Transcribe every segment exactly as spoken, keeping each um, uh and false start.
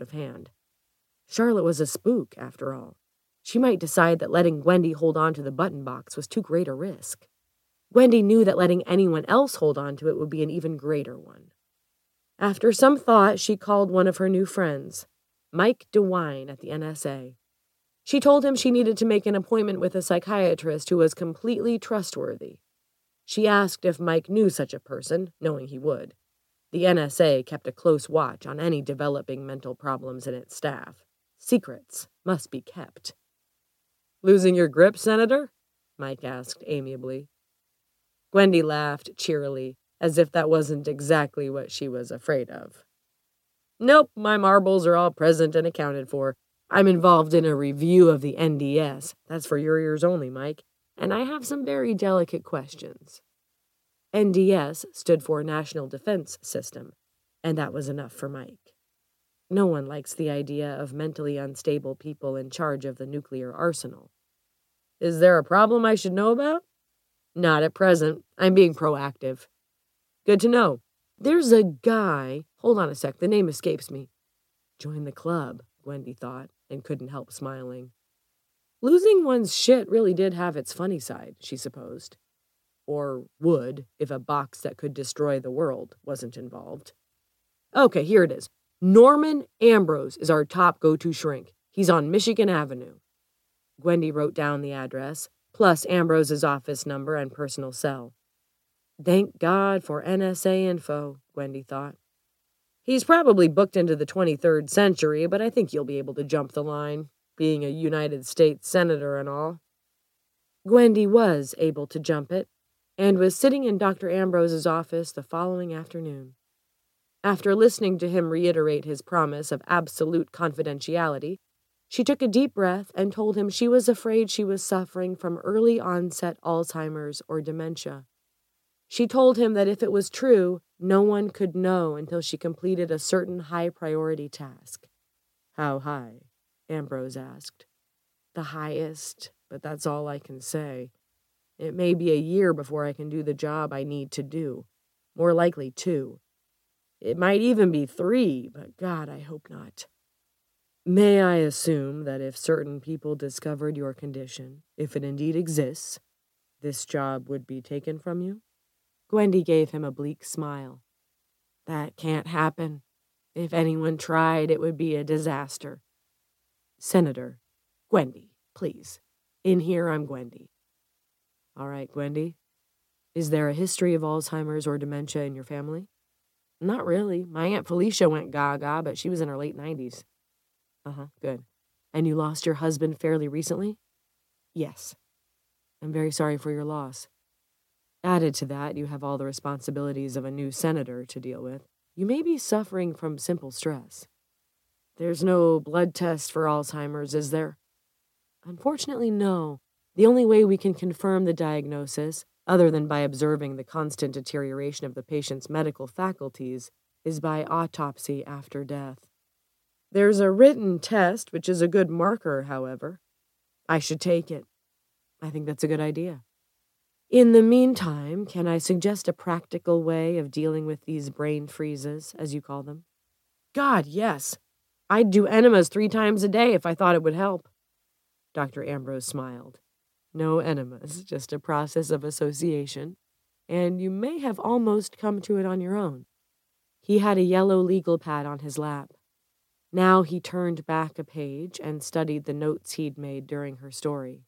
of hand. Charlotte was a spook, after all. She might decide that letting Gwendy hold on to the button box was too great a risk. Gwendy knew that letting anyone else hold on to it would be an even greater one. After some thought, she called one of her new friends, Mike DeWine at the N S A. She told him she needed to make an appointment with a psychiatrist who was completely trustworthy. She asked if Mike knew such a person, knowing he would. The N S A kept a close watch on any developing mental problems in its staff. Secrets must be kept. "Losing your grip, Senator?" Mike asked amiably. Gwendy laughed cheerily, as if that wasn't exactly what she was afraid of. "Nope, my marbles are all present and accounted for. I'm involved in a review of the N D S. That's for your ears only, Mike. And I have some very delicate questions." N D S stood for National Defense System, and that was enough for Mike. No one likes the idea of mentally unstable people in charge of the nuclear arsenal. "Is there a problem I should know about?" "Not at present. I'm being proactive." "Good to know. There's a guy—" Hold on a sec, the name escapes me. Join the club, Gwendy thought, and couldn't help smiling. Losing one's shit really did have its funny side, she supposed. Or would, if a box that could destroy the world wasn't involved. Okay, here it is. Norman Ambrose is our top go-to shrink. He's on Michigan Avenue. Gwendy wrote down the address, plus Ambrose's office number and personal cell. Thank God for N S A info, Gwendy thought. He's probably booked into the twenty-third century, but I think you'll be able to jump the line, being a United States senator and all. Gwendy was able to jump it, and was sitting in Doctor Ambrose's office the following afternoon. After listening to him reiterate his promise of absolute confidentiality, she took a deep breath and told him she was afraid she was suffering from early-onset Alzheimer's or dementia. She told him that if it was true, no one could know until she completed a certain high-priority task. How high? Ambrose asked. The highest, but that's all I can say. It may be a year before I can do the job I need to do. More likely two. It might even be three, but God, I hope not. May I assume that if certain people discovered your condition, if it indeed exists, this job would be taken from you? Gwendy gave him a bleak smile. That can't happen. If anyone tried, it would be a disaster. Senator, Gwendy, please. In here, I'm Gwendy. All right, Gwendy. Is there a history of Alzheimer's or dementia in your family? Not really. My Aunt Felicia went gaga, but she was in her late nineties. Uh-huh, good. And you lost your husband fairly recently? Yes. I'm very sorry for your loss. Added to that, you have all the responsibilities of a new senator to deal with. You may be suffering from simple stress. There's no blood test for Alzheimer's, is there? Unfortunately, no. The only way we can confirm the diagnosis, other than by observing the constant deterioration of the patient's medical faculties, is by autopsy after death. There's a written test, which is a good marker, however. I should take it. I think that's a good idea. In the meantime, can I suggest a practical way of dealing with these brain freezes, as you call them? God, yes. I'd do enemas three times a day if I thought it would help. Doctor Ambrose smiled. No enemas, just a process of association, and you may have almost come to it on your own. He had a yellow legal pad on his lap. Now he turned back a page and studied the notes he'd made during her story.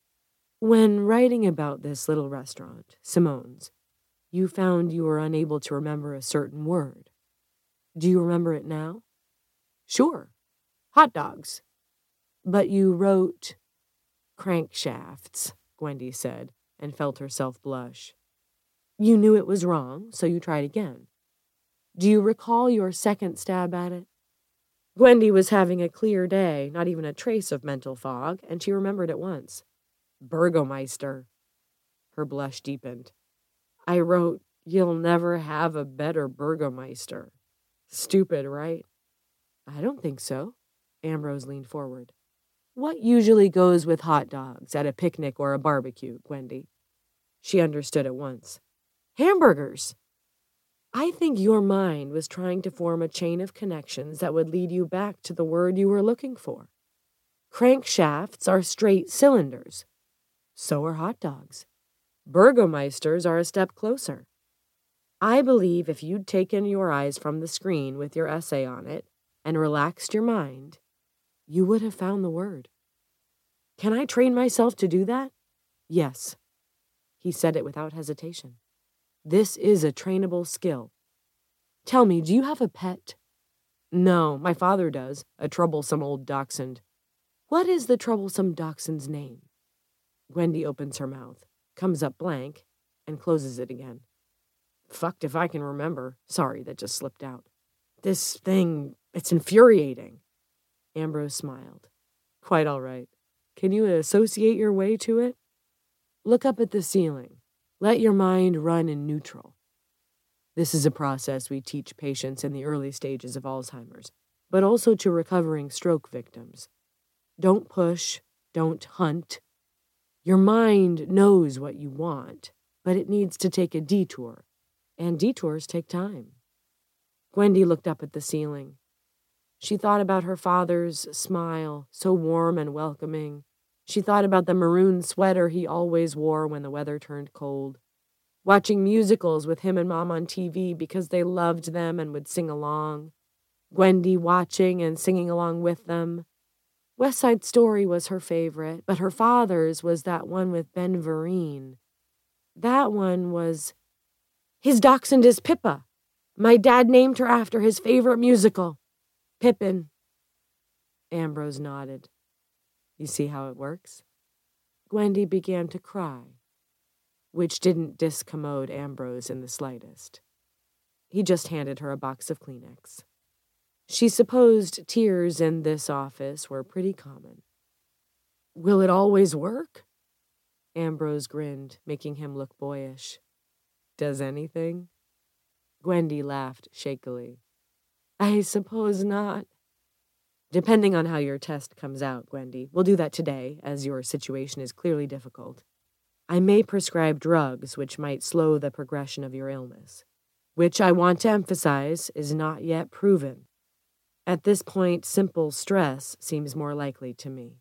When writing about this little restaurant, Simone's, you found you were unable to remember a certain word. Do you remember it now? Sure. Hot dogs. But you wrote crankshafts, Gwendy said, and felt herself blush. You knew it was wrong, so you tried again. Do you recall your second stab at it? Gwendy was having a clear day, not even a trace of mental fog, and she remembered at once. Burgomeister. Her blush deepened. I wrote, you'll never have a better Burgomeister. Stupid, right? I don't think so. Ambrose leaned forward. What usually goes with hot dogs at a picnic or a barbecue, Gwendy? She understood at once. Hamburgers. I think your mind was trying to form a chain of connections that would lead you back to the word you were looking for. Crankshafts are straight cylinders. So are hot dogs. Burgomeisters are a step closer. I believe if you'd taken your eyes from the screen with your essay on it and relaxed your mind, you would have found the word. Can I train myself to do that? Yes. He said it without hesitation. This is a trainable skill. Tell me, do you have a pet? No, my father does, a troublesome old dachshund. What is the troublesome dachshund's name? Gwendy opens her mouth, comes up blank, and closes it again. Fucked if I can remember. Sorry, that just slipped out. This thing, it's infuriating. Ambrose smiled. Quite all right. Can you associate your way to it? Look up at the ceiling. Let your mind run in neutral. This is a process we teach patients in the early stages of Alzheimer's, but also to recovering stroke victims. Don't push, don't hunt. Your mind knows what you want, but it needs to take a detour, and detours take time. Gwendy looked up at the ceiling. She thought about her father's smile, so warm and welcoming. She thought about the maroon sweater he always wore when the weather turned cold. Watching musicals with him and Mom on T V because they loved them and would sing along. Gwendy watching and singing along with them. West Side Story was her favorite, but her father's was that one with Ben Vereen. That one was... His dachshund is Pippa. My dad named her after his favorite musical. Pippin. Ambrose nodded. You see how it works? Gwendy began to cry, which didn't discommode Ambrose in the slightest. He just handed her a box of Kleenex. She supposed tears in this office were pretty common. Will it always work? Ambrose grinned, making him look boyish. Does anything? Gwendy laughed shakily. I suppose not. Depending on how your test comes out, Gwendy. We'll do that today, as your situation is clearly difficult. I may prescribe drugs which might slow the progression of your illness, which I want to emphasize is not yet proven. At this point, simple stress seems more likely to me.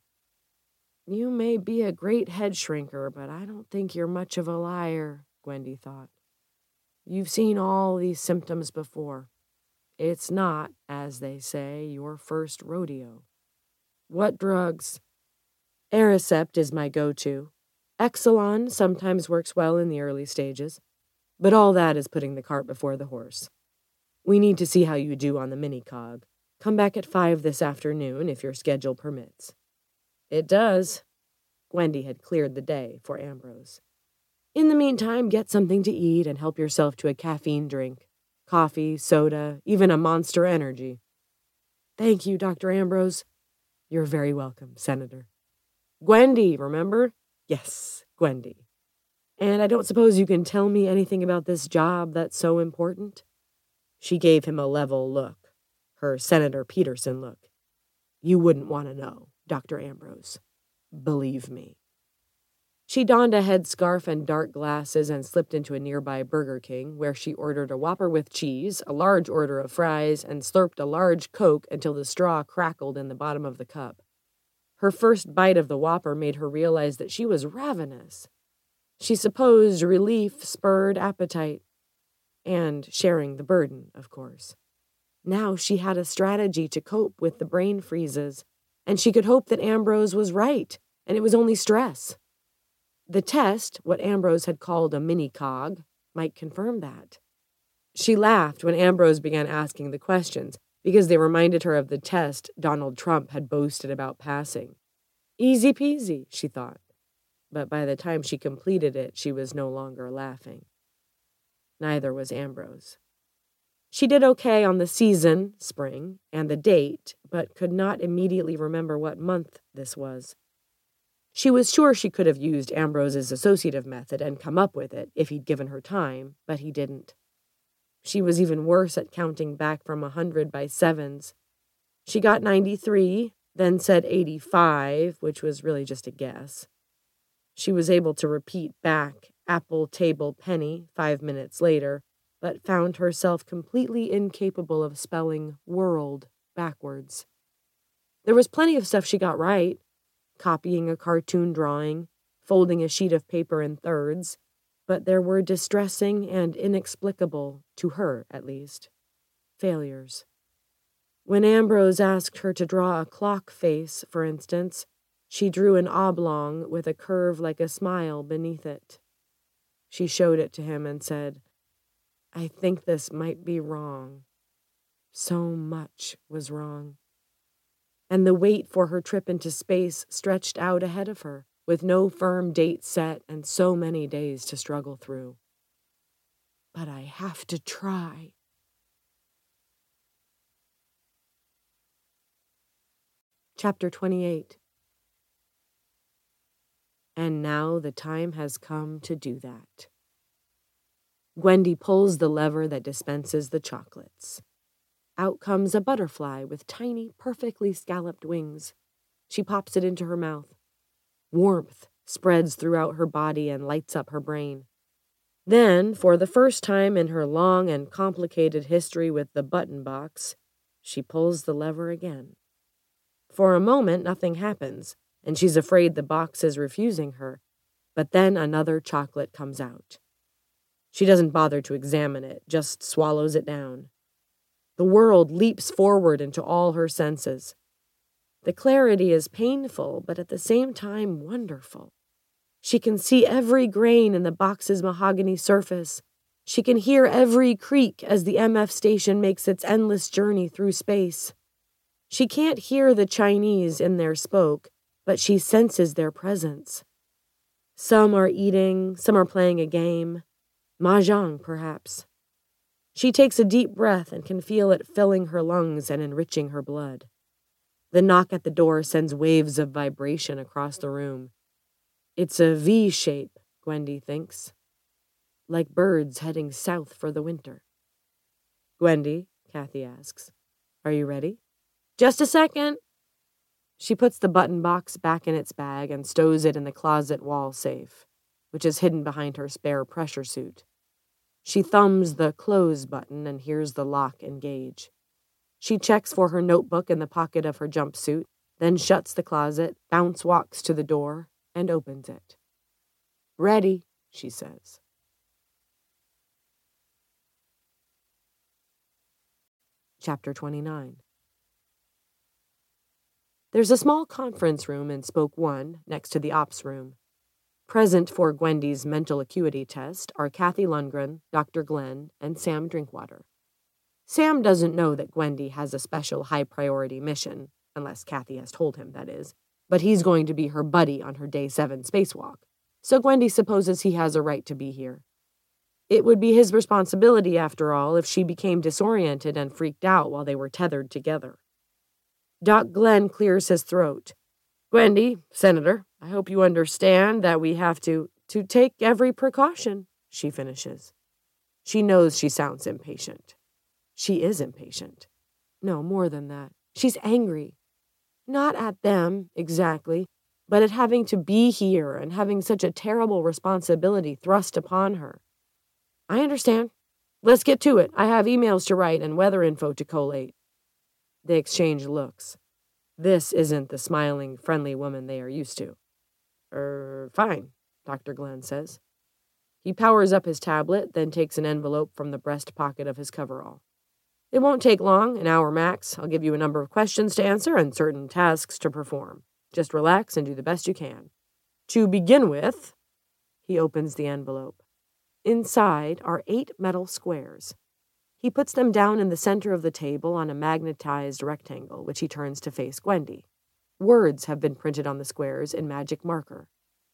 You may be a great head shrinker, but I don't think you're much of a liar, Gwendy thought. You've seen all these symptoms before. It's not, as they say, your first rodeo. What drugs? Aricept is my go-to. Exelon sometimes works well in the early stages, but all that is putting the cart before the horse. We need to see how you do on the mini-cog. Come back at five this afternoon if your schedule permits. It does. Gwendy had cleared the day for Ambrose. In the meantime, get something to eat and help yourself to a caffeine drink. Coffee, soda, even a Monster Energy. Thank you, Doctor Ambrose. You're very welcome, Senator. Gwendy, remember? Yes, Gwendy. And I don't suppose you can tell me anything about this job that's so important? She gave him a level look, her Senator Peterson look. You wouldn't want to know, Doctor Ambrose. Believe me. She donned a headscarf and dark glasses and slipped into a nearby Burger King, where she ordered a Whopper with cheese, a large order of fries, and slurped a large Coke until the straw crackled in the bottom of the cup. Her first bite of the Whopper made her realize that she was ravenous. She supposed relief spurred appetite. And sharing the burden, of course. Now she had a strategy to cope with the brain freezes, and she could hope that Ambrose was right, and it was only stress. The test, what Ambrose had called a mini-cog, might confirm that. She laughed when Ambrose began asking the questions, because they reminded her of the test Donald Trump had boasted about passing. Easy peasy, she thought. But by the time she completed it, she was no longer laughing. Neither was Ambrose. She did okay on the season, spring, and the date, but could not immediately remember what month this was. She was sure she could have used Ambrose's associative method and come up with it if he'd given her time, but he didn't. She was even worse at counting back from a hundred by sevens. She got ninety-three, then said eighty-five, which was really just a guess. She was able to repeat back, apple, table, penny, five minutes later, but found herself completely incapable of spelling world backwards. There was plenty of stuff she got right, copying a cartoon drawing, folding a sheet of paper in thirds, but there were distressing and inexplicable, to her at least, failures. When Ambrose asked her to draw a clock face, for instance, she drew an oblong with a curve like a smile beneath it. She showed it to him and said, "I think this might be wrong." So much was wrong. And the wait for her trip into space stretched out ahead of her, with no firm date set and so many days to struggle through. But I have to try. Chapter twenty-eight. And now the time has come to do that. Gwendy pulls the lever that dispenses the chocolates. Out comes a butterfly with tiny, perfectly scalloped wings. She pops it into her mouth. Warmth spreads throughout her body and lights up her brain. Then, for the first time in her long and complicated history with the button box, she pulls the lever again. For a moment, nothing happens, and she's afraid the box is refusing her, but then another chocolate comes out. She doesn't bother to examine it, just swallows it down. The world leaps forward into all her senses. The clarity is painful, but at the same time wonderful. She can see every grain in the box's mahogany surface. She can hear every creak as the M F station makes its endless journey through space. She can't hear the Chinese in their spoke, but she senses their presence. Some are eating, some are playing a game. Mahjong, perhaps. She takes a deep breath and can feel it filling her lungs and enriching her blood. The knock at the door sends waves of vibration across the room. It's a V shape, Gwendy thinks. Like birds heading south for the winter. "Gwendy," Kathy asks, "are you ready?" "Just a second." She puts the button box back in its bag and stows it in the closet wall safe, which is hidden behind her spare pressure suit. She thumbs the close button and hears the lock engage. She checks for her notebook in the pocket of her jumpsuit, then shuts the closet, bounce walks to the door, and opens it. "Ready," she says. Chapter twenty-nine. There's a small conference room in Spoke One, next to the ops room. Present for Gwendy's mental acuity test are Kathy Lundgren, Doctor Glenn, and Sam Drinkwater. Sam doesn't know that Gwendy has a special high-priority mission, unless Kathy has told him, that is, but he's going to be her buddy on her Day seven spacewalk, so Gwendy supposes he has a right to be here. It would be his responsibility, after all, if she became disoriented and freaked out while they were tethered together. Doc Glenn clears his throat. "Gwendy, Senator, I hope you understand that we have to, to take every precaution," she finishes. She knows she sounds impatient. She is impatient. No, more than that. She's angry. Not at them, exactly, but at having to be here and having such a terrible responsibility thrust upon her. "I understand. Let's get to it. I have emails to write and weather info to collate." They exchange looks. This isn't the smiling, friendly woman they are used to. Er, fine, Doctor Glenn says. He powers up his tablet, then takes an envelope from the breast pocket of his coverall. "It won't take long, an hour max. I'll give you a number of questions to answer and certain tasks to perform. Just relax and do the best you can. To begin with," he opens the envelope. Inside are eight metal squares. He puts them down in the center of the table on a magnetized rectangle, which he turns to face Gwendy. Words have been printed on the squares in magic marker.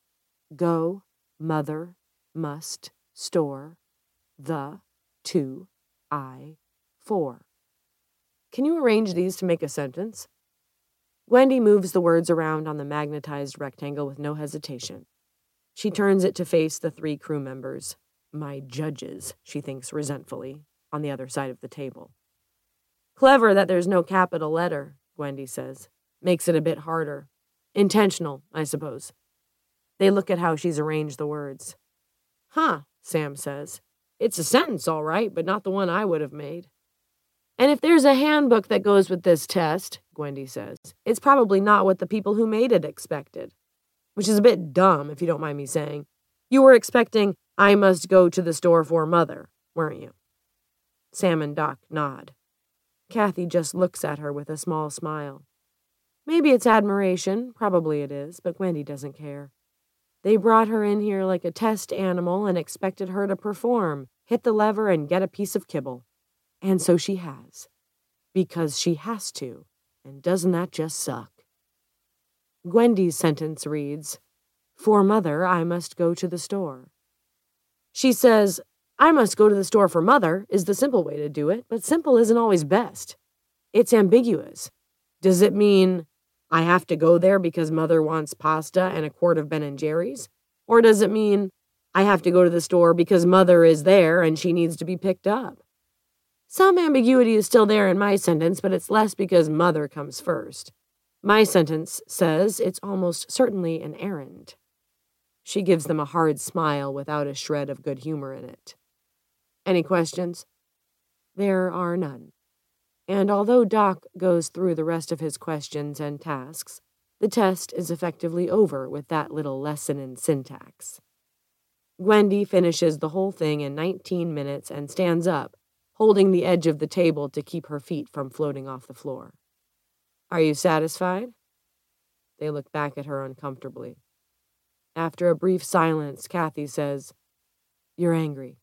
Go, mother, must, store, the, to, I, for. Can you arrange these to make a sentence? Gwendy moves the words around on the magnetized rectangle with no hesitation. She turns it to face the three crew members. My judges, she thinks resentfully, on the other side of the table. Clever that there's no capital letter, Gwendy says. Makes it a bit harder. Intentional, I suppose. They look at how she's arranged the words. Huh, Sam says. It's a sentence, all right, but not the one I would have made. And if there's a handbook that goes with this test, Gwendy says, it's probably not what the people who made it expected. Which is a bit dumb, if you don't mind me saying. You were expecting, I must go to the store for Mother, weren't you? Sam and Doc nod. Kathy just looks at her with a small smile. Maybe it's admiration, probably it is, but Gwendy doesn't care. They brought her in here like a test animal and expected her to perform, hit the lever, and get a piece of kibble. And so she has. Because she has to. And doesn't that just suck? Gwendy's sentence reads, For Mother, I must go to the store. She says, I must go to the store for Mother is the simple way to do it, but simple isn't always best. It's ambiguous. Does it mean I have to go there because Mother wants pasta and a quart of Ben and Jerry's? Or does it mean I have to go to the store because Mother is there and she needs to be picked up? Some ambiguity is still there in my sentence, but it's less because Mother comes first. My sentence says it's almost certainly an errand. She gives them a hard smile without a shred of good humor in it. Any questions? There are none. And although Doc goes through the rest of his questions and tasks, the test is effectively over with that little lesson in syntax. Gwendy finishes the whole thing in nineteen minutes and stands up, holding the edge of the table to keep her feet from floating off the floor. Are you satisfied? They look back at her uncomfortably. After a brief silence, Kathy says, You're angry.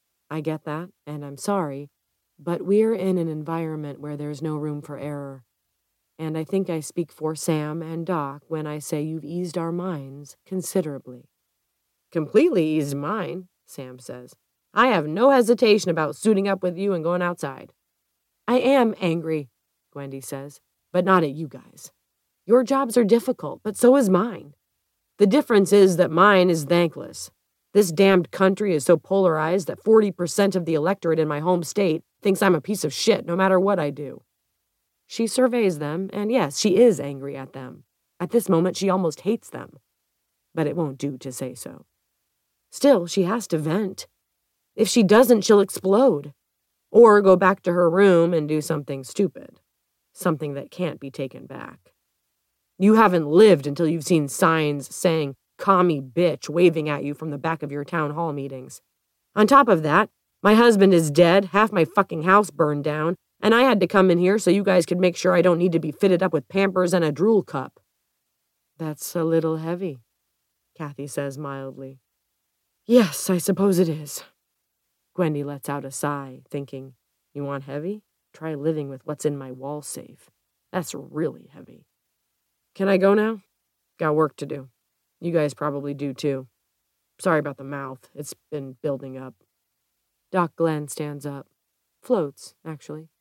I get that, and I'm sorry, but we're in an environment where there's no room for error. And I think I speak for Sam and Doc when I say you've eased our minds considerably. Completely eased mine, Sam says. I have no hesitation about suiting up with you and going outside. I am angry, Gwendy says, but not at you guys. Your jobs are difficult, but so is mine. The difference is that mine is thankless. This damned country is so polarized that forty percent of the electorate in my home state thinks I'm a piece of shit no matter what I do. She surveys them, and yes, she is angry at them. At this moment, she almost hates them. But it won't do to say so. Still, she has to vent. If she doesn't, she'll explode. Or go back to her room and do something stupid. Something that can't be taken back. You haven't lived until you've seen signs saying, commie bitch, waving at you from the back of your town hall meetings. On top of that, my husband is dead, half my fucking house burned down, and I had to come in here so you guys could make sure I don't need to be fitted up with Pampers and a drool cup. That's a little heavy, Kathy says mildly. Yes, I suppose it is. Gwendy lets out a sigh, thinking, You want heavy? Try living with what's in my wall safe. That's really heavy. Can I go now? Got work to do. You guys probably do too. Sorry about the mouth. It's been building up. Doc Glenn stands up. Floats, actually.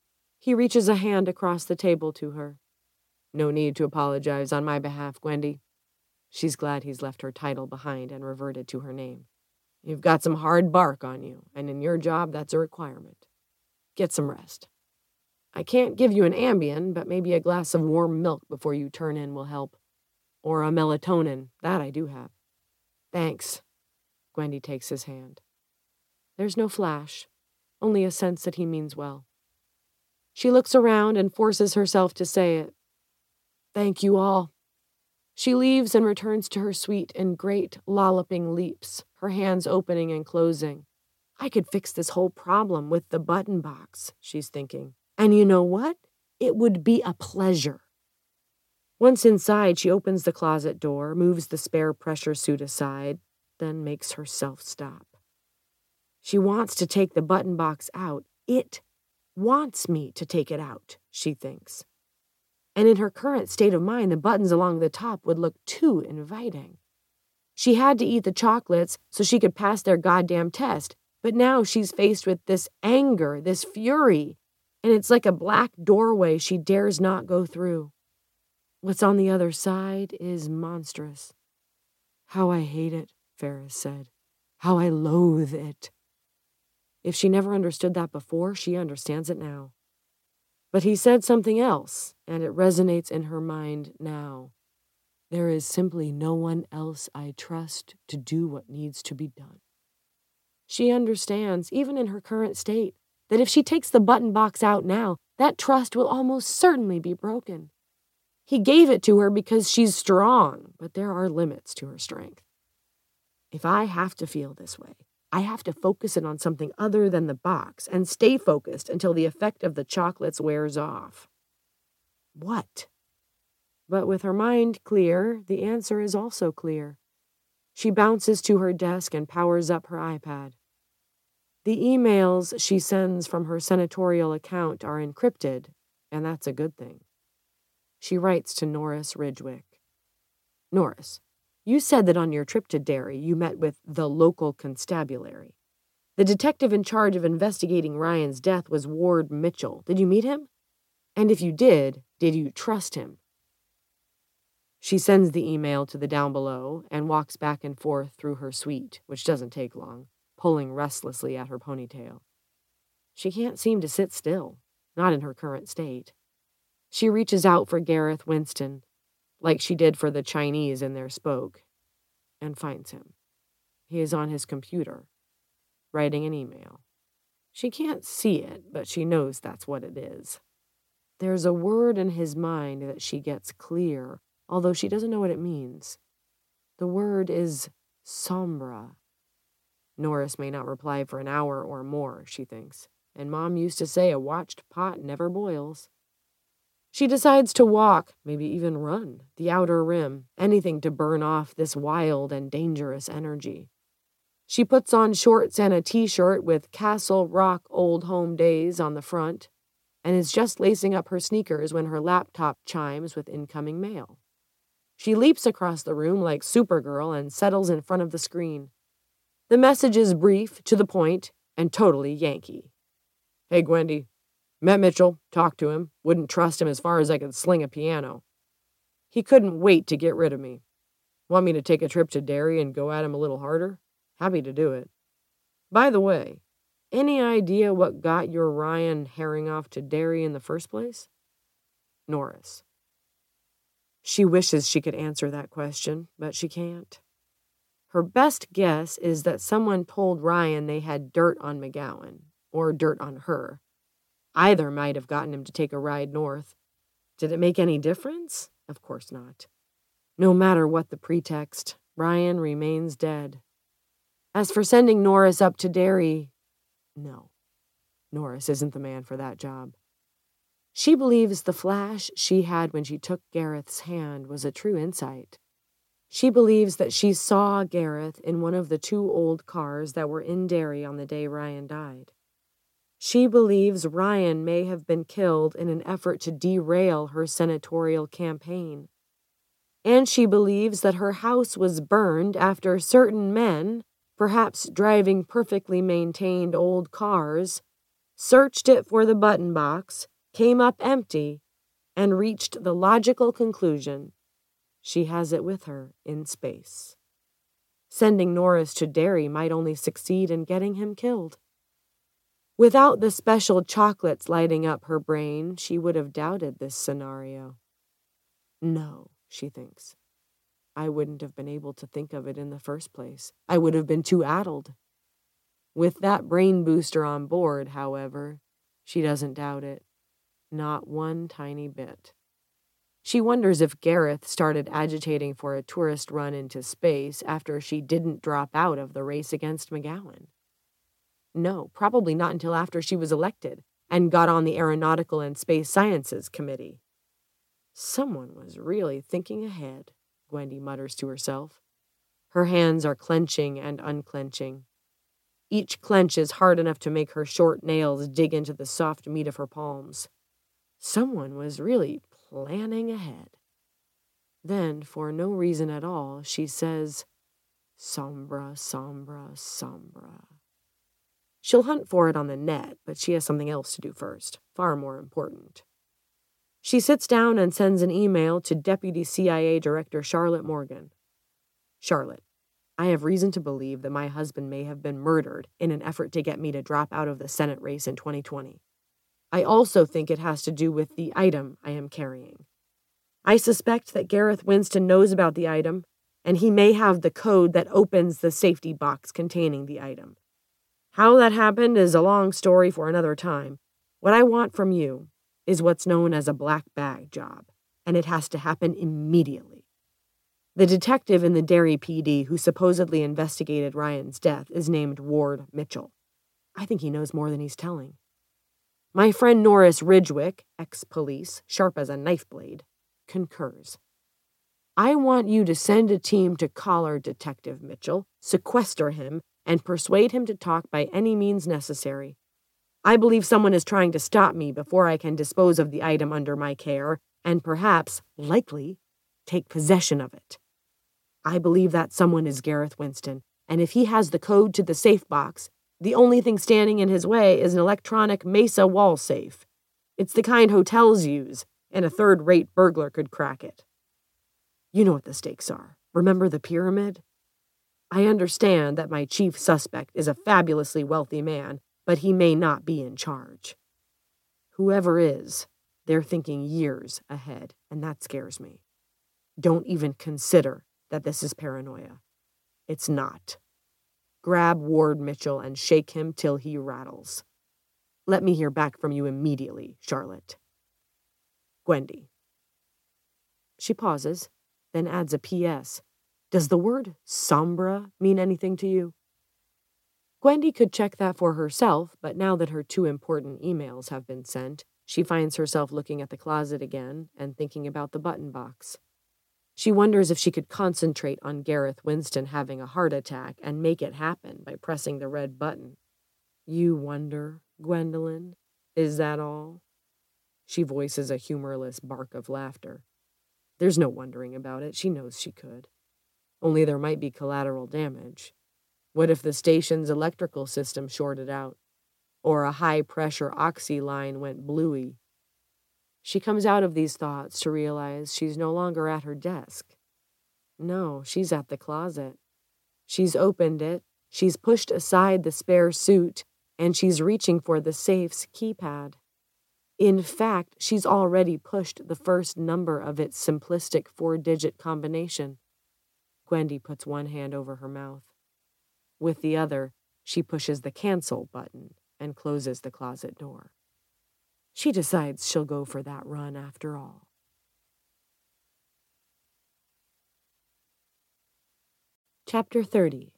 He reaches a hand across the table to her. No need to apologize on my behalf, Gwendy. She's glad he's left her title behind and reverted to her name. You've got some hard bark on you, and in your job, that's a requirement. Get some rest. I can't give you an Ambien, but maybe a glass of warm milk before you turn in will help. Or a melatonin, that I do have. Thanks. Gwendy takes his hand. There's no flash, only a sense that he means well. She looks around and forces herself to say it. Thank you all. She leaves and returns to her suite in great, lolloping leaps, her hands opening and closing. I could fix this whole problem with the button box, she's thinking. And you know what? It would be a pleasure. Once inside, she opens the closet door, moves the spare pressure suit aside, then makes herself stop. She wants to take the button box out. It wants me to take it out, she thinks. And in her current state of mind, the buttons along the top would look too inviting. She had to eat the chocolates so she could pass their goddamn test, but now she's faced with this anger, this fury, and it's like a black doorway she dares not go through. What's on the other side is monstrous. How I hate it, Ferris said. How I loathe it. If she never understood that before, she understands it now. But he said something else, and it resonates in her mind now. There is simply no one else I trust to do what needs to be done. She understands, even in her current state, that if she takes the button box out now, that trust will almost certainly be broken. He gave it to her because she's strong, but there are limits to her strength. If I have to feel this way, I have to focus it on something other than the box and stay focused until the effect of the chocolates wears off. What? But with her mind clear, the answer is also clear. She bounces to her desk and powers up her iPad. The emails she sends from her senatorial account are encrypted, and that's a good thing. She writes to Norris Ridgwick. Norris, you said that on your trip to Derry you met with the local constabulary. The detective in charge of investigating Ryan's death was Ward Mitchell. Did you meet him? And if you did, did you trust him? She sends the email to the down below and walks back and forth through her suite, which doesn't take long, pulling restlessly at her ponytail. She can't seem to sit still, not in her current state. She reaches out for Gareth Winston, like she did for the Chinese in their spoke, and finds him. He is on his computer, writing an email. She can't see it, but she knows that's what it is. There's a word in his mind that she gets clear, although she doesn't know what it means. The word is sombra. Norris may not reply for an hour or more, she thinks, and Mom used to say a watched pot never boils. She decides to walk, maybe even run, the outer rim, anything to burn off this wild and dangerous energy. She puts on shorts and a t-shirt with Castle Rock Old Home Days on the front, and is just lacing up her sneakers when her laptop chimes with incoming mail. She leaps across the room like Supergirl and settles in front of the screen. The message is brief, to the point, and totally Yankee. Hey, Gwendy. Met Mitchell, talked to him, wouldn't trust him as far as I could sling a piano. He couldn't wait to get rid of me. Want me to take a trip to Derry and go at him a little harder? Happy to do it. By the way, any idea what got your Ryan herring off to Derry in the first place? Norris. She wishes she could answer that question, but she can't. Her best guess is that someone told Ryan they had dirt on McGowan, or dirt on her. Either might have gotten him to take a ride north. Did it make any difference? Of course not. No matter what the pretext, Ryan remains dead. As for sending Norris up to Derry, no. Norris isn't the man for that job. She believes the flash she had when she took Gareth's hand was a true insight. She believes that she saw Gareth in one of the two old cars that were in Derry on the day Ryan died. She believes Ryan may have been killed in an effort to derail her senatorial campaign. And she believes that her house was burned after certain men, perhaps driving perfectly maintained old cars, searched it for the button box, came up empty, and reached the logical conclusion she has it with her in space. Sending Norris to Derry might only succeed in getting him killed. Without the special chocolates lighting up her brain, she would have doubted this scenario. No, she thinks. I wouldn't have been able to think of it in the first place. I would have been too addled. With that brain booster on board, however, she doesn't doubt it. Not one tiny bit. She wonders if Gareth started agitating for a tourist run into space after she didn't drop out of the race against McGowan. No, probably not until after she was elected and got on the Aeronautical and Space Sciences Committee. Someone was really thinking ahead, Gwendy mutters to herself. Her hands are clenching and unclenching. Each clench is hard enough to make her short nails dig into the soft meat of her palms. Someone was really planning ahead. Then, for no reason at all, she says, Sombra, Sombra, Sombra. She'll hunt for it on the net, but she has something else to do first, far more important. She sits down and sends an email to Deputy C I A Director Charlotte Morgan. Charlotte, I have reason to believe that my husband may have been murdered in an effort to get me to drop out of the Senate race in twenty twenty. I also think it has to do with the item I am carrying. I suspect that Gareth Winston knows about the item, and he may have the code that opens the safety box containing the item. How that happened is a long story for another time. What I want from you is what's known as a black bag job, and it has to happen immediately. The detective in the Derry P D who supposedly investigated Ryan's death is named Ward Mitchell. I think he knows more than he's telling. My friend Norris Ridgwick, ex-police, sharp as a knife blade, concurs. I want you to send a team to collar Detective Mitchell, sequester him, and persuade him to talk by any means necessary. I believe someone is trying to stop me before I can dispose of the item under my care, and perhaps, likely, take possession of it. I believe that someone is Gareth Winston, and if he has the code to the safe box, the only thing standing in his way is an electronic Mesa wall safe. It's the kind hotels use, and a third-rate burglar could crack it. You know what the stakes are. Remember the pyramid? I understand that my chief suspect is a fabulously wealthy man, but he may not be in charge. Whoever is, they're thinking years ahead, and that scares me. Don't even consider that this is paranoia. It's not. Grab Ward Mitchell and shake him till he rattles. Let me hear back from you immediately, Charlotte. Gwendy. She pauses, then adds a P S Does the word sombra mean anything to you? Gwendy could check that for herself, but now that her two important emails have been sent, she finds herself looking at the closet again and thinking about the button box. She wonders if she could concentrate on Gareth Winston having a heart attack and make it happen by pressing the red button. You wonder, Gwendolyn? Is that all? She voices a humorless bark of laughter. There's no wondering about it. She knows she could. Only there might be collateral damage. What if the station's electrical system shorted out? Or a high-pressure oxy line went bluey? She comes out of these thoughts to realize she's no longer at her desk. No, she's at the closet. She's opened it, she's pushed aside the spare suit, and she's reaching for the safe's keypad. In fact, she's already pushed the first number of its simplistic four-digit combination. Gwendy puts one hand over her mouth. With the other, she pushes the cancel button and closes the closet door. She decides she'll go for that run after all. Chapter thirty.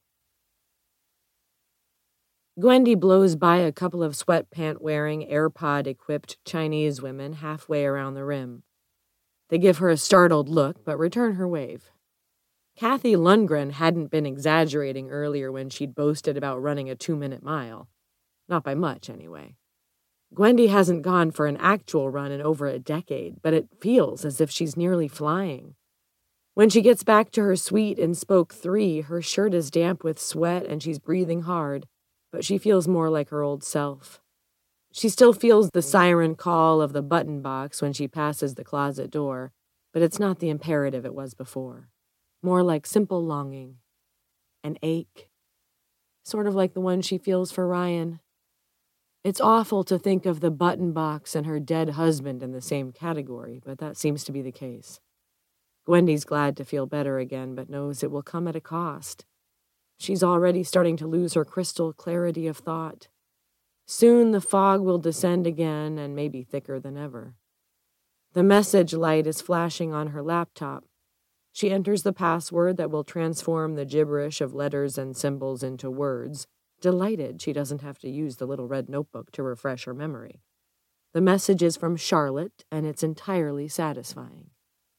Gwendy blows by a couple of sweatpant-wearing, AirPod-equipped Chinese women halfway around the rim. They give her a startled look, but return her wave. Kathy Lundgren hadn't been exaggerating earlier when she'd boasted about running a two-minute mile. Not by much, anyway. Gwendy hasn't gone for an actual run in over a decade, but it feels as if she's nearly flying. When she gets back to her suite in Spoke three, her shirt is damp with sweat and she's breathing hard, but she feels more like her old self. She still feels the siren call of the button box when she passes the closet door, but it's not the imperative it was before. More like simple longing. An ache. Sort of like the one she feels for Ryan. It's awful to think of the button box and her dead husband in the same category, but that seems to be the case. Gwendy's glad to feel better again, but knows it will come at a cost. She's already starting to lose her crystal clarity of thought. Soon the fog will descend again and may be thicker than ever. The message light is flashing on her laptop. She enters the password that will transform the gibberish of letters and symbols into words, delighted she doesn't have to use the little red notebook to refresh her memory. The message is from Charlotte, and it's entirely satisfying.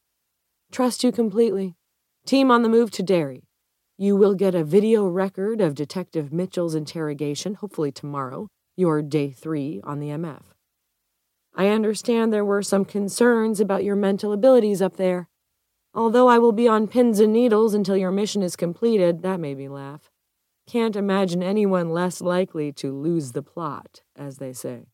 Trust you completely. Team on the move to Derry. You will get a video record of Detective Mitchell's interrogation, hopefully tomorrow, your day three on the M F. I understand there were some concerns about your mental abilities up there. Although I will be on pins and needles until your mission is completed, that made me laugh. Can't imagine anyone less likely to lose the plot, as they say.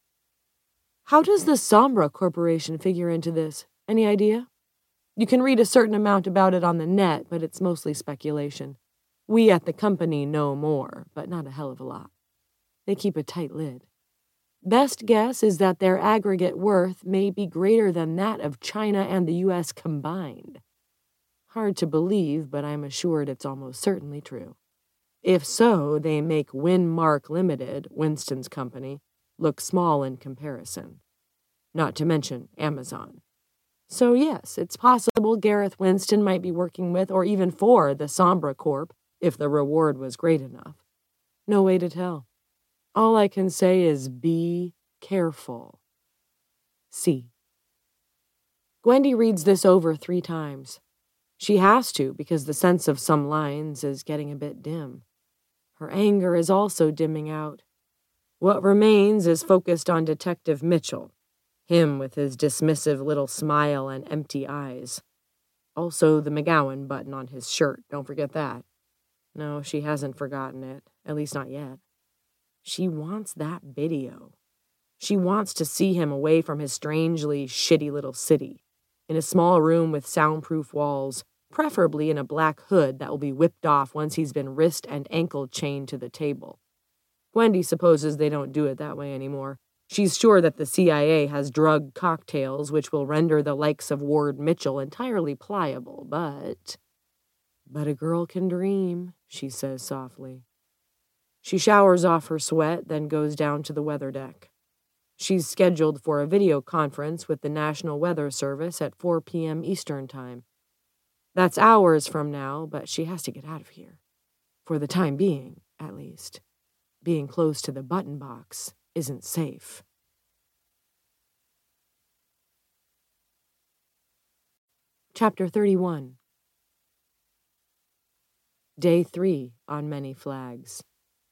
How does the Sombra Corporation figure into this? Any idea? You can read a certain amount about it on the net, but it's mostly speculation. We at the company know more, but not a hell of a lot. They keep a tight lid. Best guess is that their aggregate worth may be greater than that of China and the U S combined. Hard to believe, but I'm assured it's almost certainly true. If so, they make Winmark Limited, Winston's company, look small in comparison. Not to mention Amazon. So yes, it's possible Gareth Winston might be working with or even for the Sombra Corp if the reward was great enough. No way to tell. All I can say is be careful. C. Gwendy reads this over three times. She has to because the sense of some lines is getting a bit dim. Her anger is also dimming out. What remains is focused on Detective Mitchell, him with his dismissive little smile and empty eyes. Also the McGowan button on his shirt, don't forget that. No, she hasn't forgotten it, at least not yet. She wants that video. She wants to see him away from his strangely shitty little city, in a small room with soundproof walls, preferably in a black hood that will be whipped off once he's been wrist and ankle chained to the table. Gwendy supposes they don't do it that way anymore. She's sure that the C I A has drug cocktails which will render the likes of Ward Mitchell entirely pliable, but... But a girl can dream, she says softly. She showers off her sweat, then goes down to the weather deck. She's scheduled for a video conference with the National Weather Service at four p.m. Eastern Time. That's hours from now, but she has to get out of here. For the time being, at least. Being close to the button box isn't safe. Chapter thirty-one. Day three on Many Flags.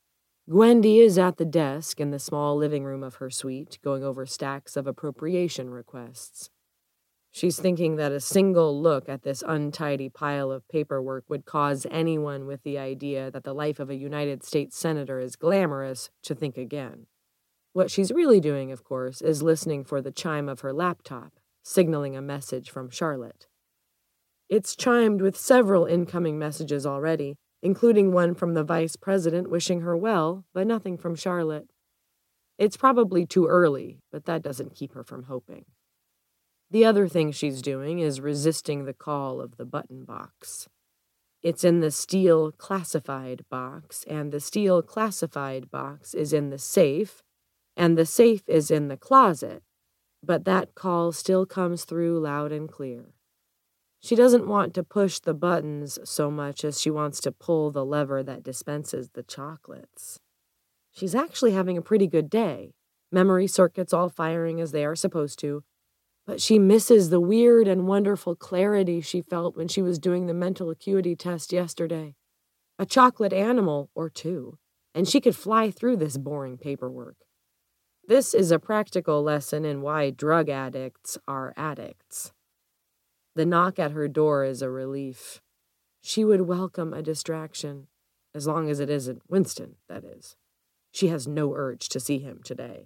Gwendy is at the desk in the small living room of her suite, going over stacks of appropriation requests. She's thinking that a single look at this untidy pile of paperwork would cause anyone with the idea that the life of a United States Senator is glamorous to think again. What she's really doing, of course, is listening for the chime of her laptop, signaling a message from Charlotte. It's chimed with several incoming messages already, including one from the vice president wishing her well, but nothing from Charlotte. It's probably too early, but that doesn't keep her from hoping. The other thing she's doing is resisting the call of the button box. It's in the steel classified box, and the steel classified box is in the safe, and the safe is in the closet, but that call still comes through loud and clear. She doesn't want to push the buttons so much as she wants to pull the lever that dispenses the chocolates. She's actually having a pretty good day, memory circuits all firing as they are supposed to, but she misses the weird and wonderful clarity she felt when she was doing the mental acuity test yesterday. A chocolate animal, or two, and she could fly through this boring paperwork. This is a practical lesson in why drug addicts are addicts. The knock at her door is a relief. She would welcome a distraction, as long as it isn't Winston, that is. She has no urge to see him today.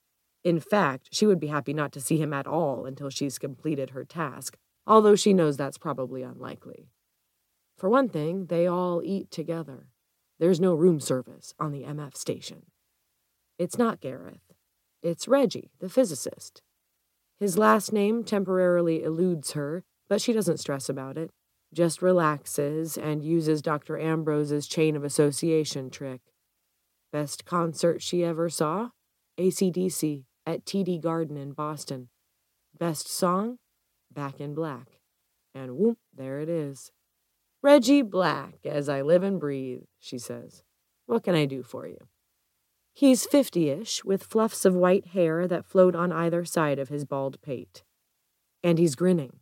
In fact, she would be happy not to see him at all until she's completed her task, although she knows that's probably unlikely. For one thing, they all eat together. There's no room service on the M F station. It's not Gareth. It's Reggie, the physicist. His last name temporarily eludes her, but she doesn't stress about it, just relaxes and uses Doctor Ambrose's chain of association trick. Best concert she ever saw? A C D C at T D Garden in Boston. Best song? Back in Black. And whoop, there it is. Reggie Black, as I live and breathe, she says. What can I do for you? He's fifty-ish, with fluffs of white hair that float on either side of his bald pate. And he's grinning.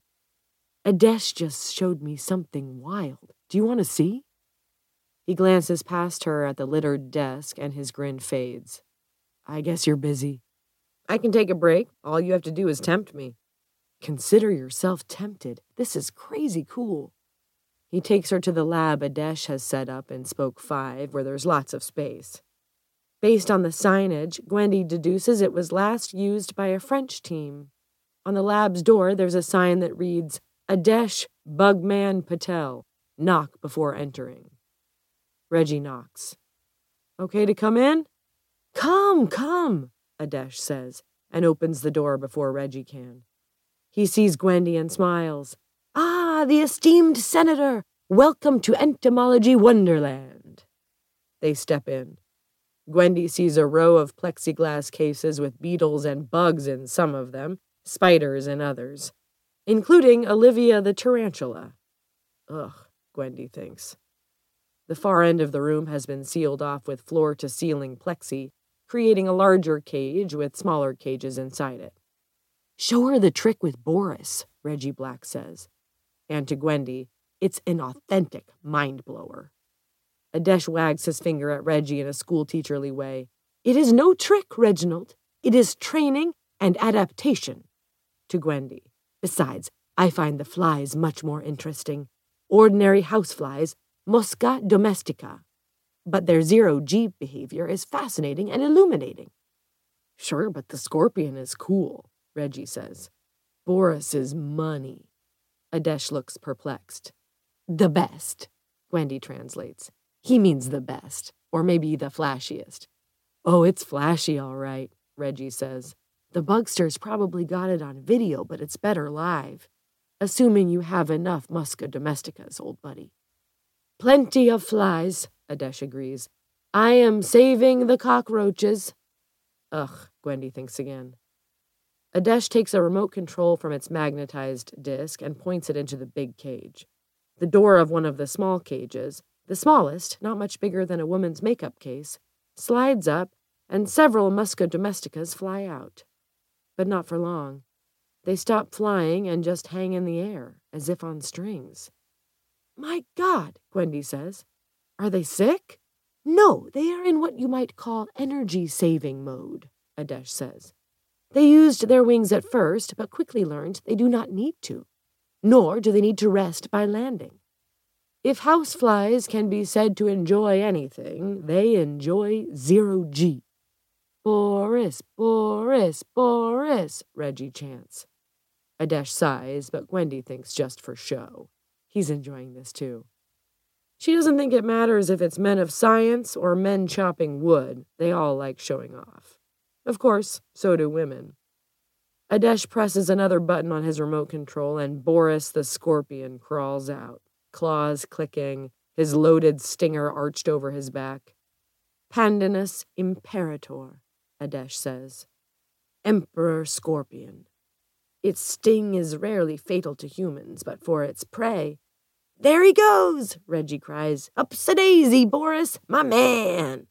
Adesh just showed me something wild. Do you want to see? He glances past her at the littered desk, and his grin fades. I guess you're busy. I can take a break. All you have to do is tempt me. Consider yourself tempted. This is crazy cool. He takes her to the lab Adesh has set up in Spoke five, where there's lots of space. Based on the signage, Gwendy deduces it was last used by a French team. On the lab's door, there's a sign that reads, Adesh Bugman Patel. Knock before entering. Reggie knocks. Okay to come in? Come, come, Adesh says, and opens the door before Reggie can. He sees Gwendy and smiles. Ah, the esteemed senator! Welcome to Entomology Wonderland. They step in. Gwendy sees a row of plexiglass cases with beetles and bugs in some of them, spiders in others, including Olivia the tarantula. Ugh, Gwendy thinks. The far end of the room has been sealed off with floor-to-ceiling plexi, creating a larger cage with smaller cages inside it. "Show her the trick with Boris," Reggie Black says. And to Gwendy, it's an authentic mind-blower. Adesh wags his finger at Reggie in a schoolteacherly way. "It is no trick, Reginald. It is training and adaptation." To Gwendy, "Besides, I find the flies much more interesting. Ordinary houseflies, Mosca domestica. But their zero-G behavior is fascinating and illuminating." "Sure, but the scorpion is cool," Reggie says. "Boris is money." Adesh looks perplexed. "The best," Gwendy translates. "He means the best, or maybe the flashiest." "Oh, it's flashy, all right," Reggie says. "The bugsters probably got it on video, but it's better live. Assuming you have enough Musca domesticas, old buddy." "Plenty of flies," Adesh agrees. "I am saving the cockroaches." Ugh, Gwendy thinks again. Adesh takes a remote control from its magnetized disc and points it into the big cage. The door of one of the small cages, the smallest, not much bigger than a woman's makeup case, slides up, and several Musca domesticas fly out. But not for long. They stop flying and just hang in the air, as if on strings. "My God," Gwendy says. "Are they sick?" "No, they are in what you might call energy-saving mode," Adesh says. "They used their wings at first, but quickly learned they do not need to. Nor do they need to rest by landing. If houseflies can be said to enjoy anything, they enjoy zero-G. Boris, Boris, Boris, Reggie chants. Adesh sighs, but Gwendy thinks just for show. He's enjoying this too. She doesn't think it matters if it's men of science or men chopping wood. They all like showing off. Of course, so do women. Adesh presses another button on his remote control, and Boris the scorpion crawls out, claws clicking, his loaded stinger arched over his back. Pandinus imperator, Adesh says. Emperor scorpion. Its sting is rarely fatal to humans, but for its prey... "There he goes!" Reggie cries. "Ups-a-daisy, Boris, my man!"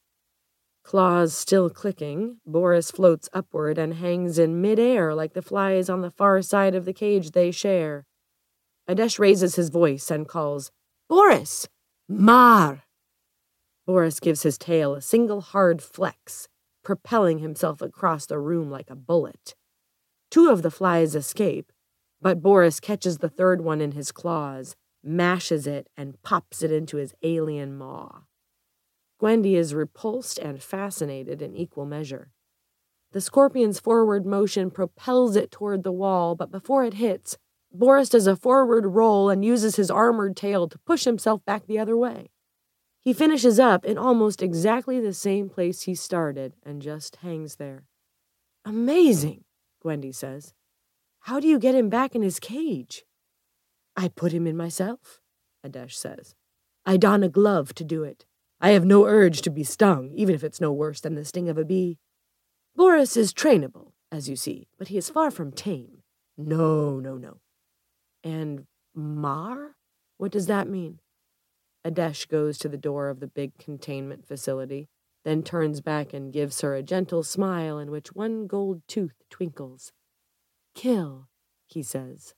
Claws still clicking, Boris floats upward and hangs in midair like the flies on the far side of the cage they share. Adesh raises his voice and calls, "Boris! Mar!" Boris gives his tail a single hard flex, propelling himself across the room like a bullet. Two of the flies escape, but Boris catches the third one in his claws, mashes it, and pops it into his alien maw. Gwendy is repulsed and fascinated in equal measure. The scorpion's forward motion propels it toward the wall, but before it hits, Boris does a forward roll and uses his armored tail to push himself back the other way. He finishes up in almost exactly the same place he started and just hangs there. "Amazing," Gwendy says. "How do you get him back in his cage?" "I put him in myself," Adesh says. "I don a glove to do it. I have no urge to be stung, even if it's no worse than the sting of a bee. Boris is trainable, as you see, but he is far from tame. No, no, no." "And Mar? What does that mean?" Adesh goes to the door of the big containment facility, then turns back and gives her a gentle smile in which one gold tooth twinkles. "Kill," he says.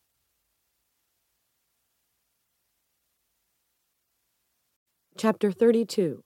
Chapter thirty-two.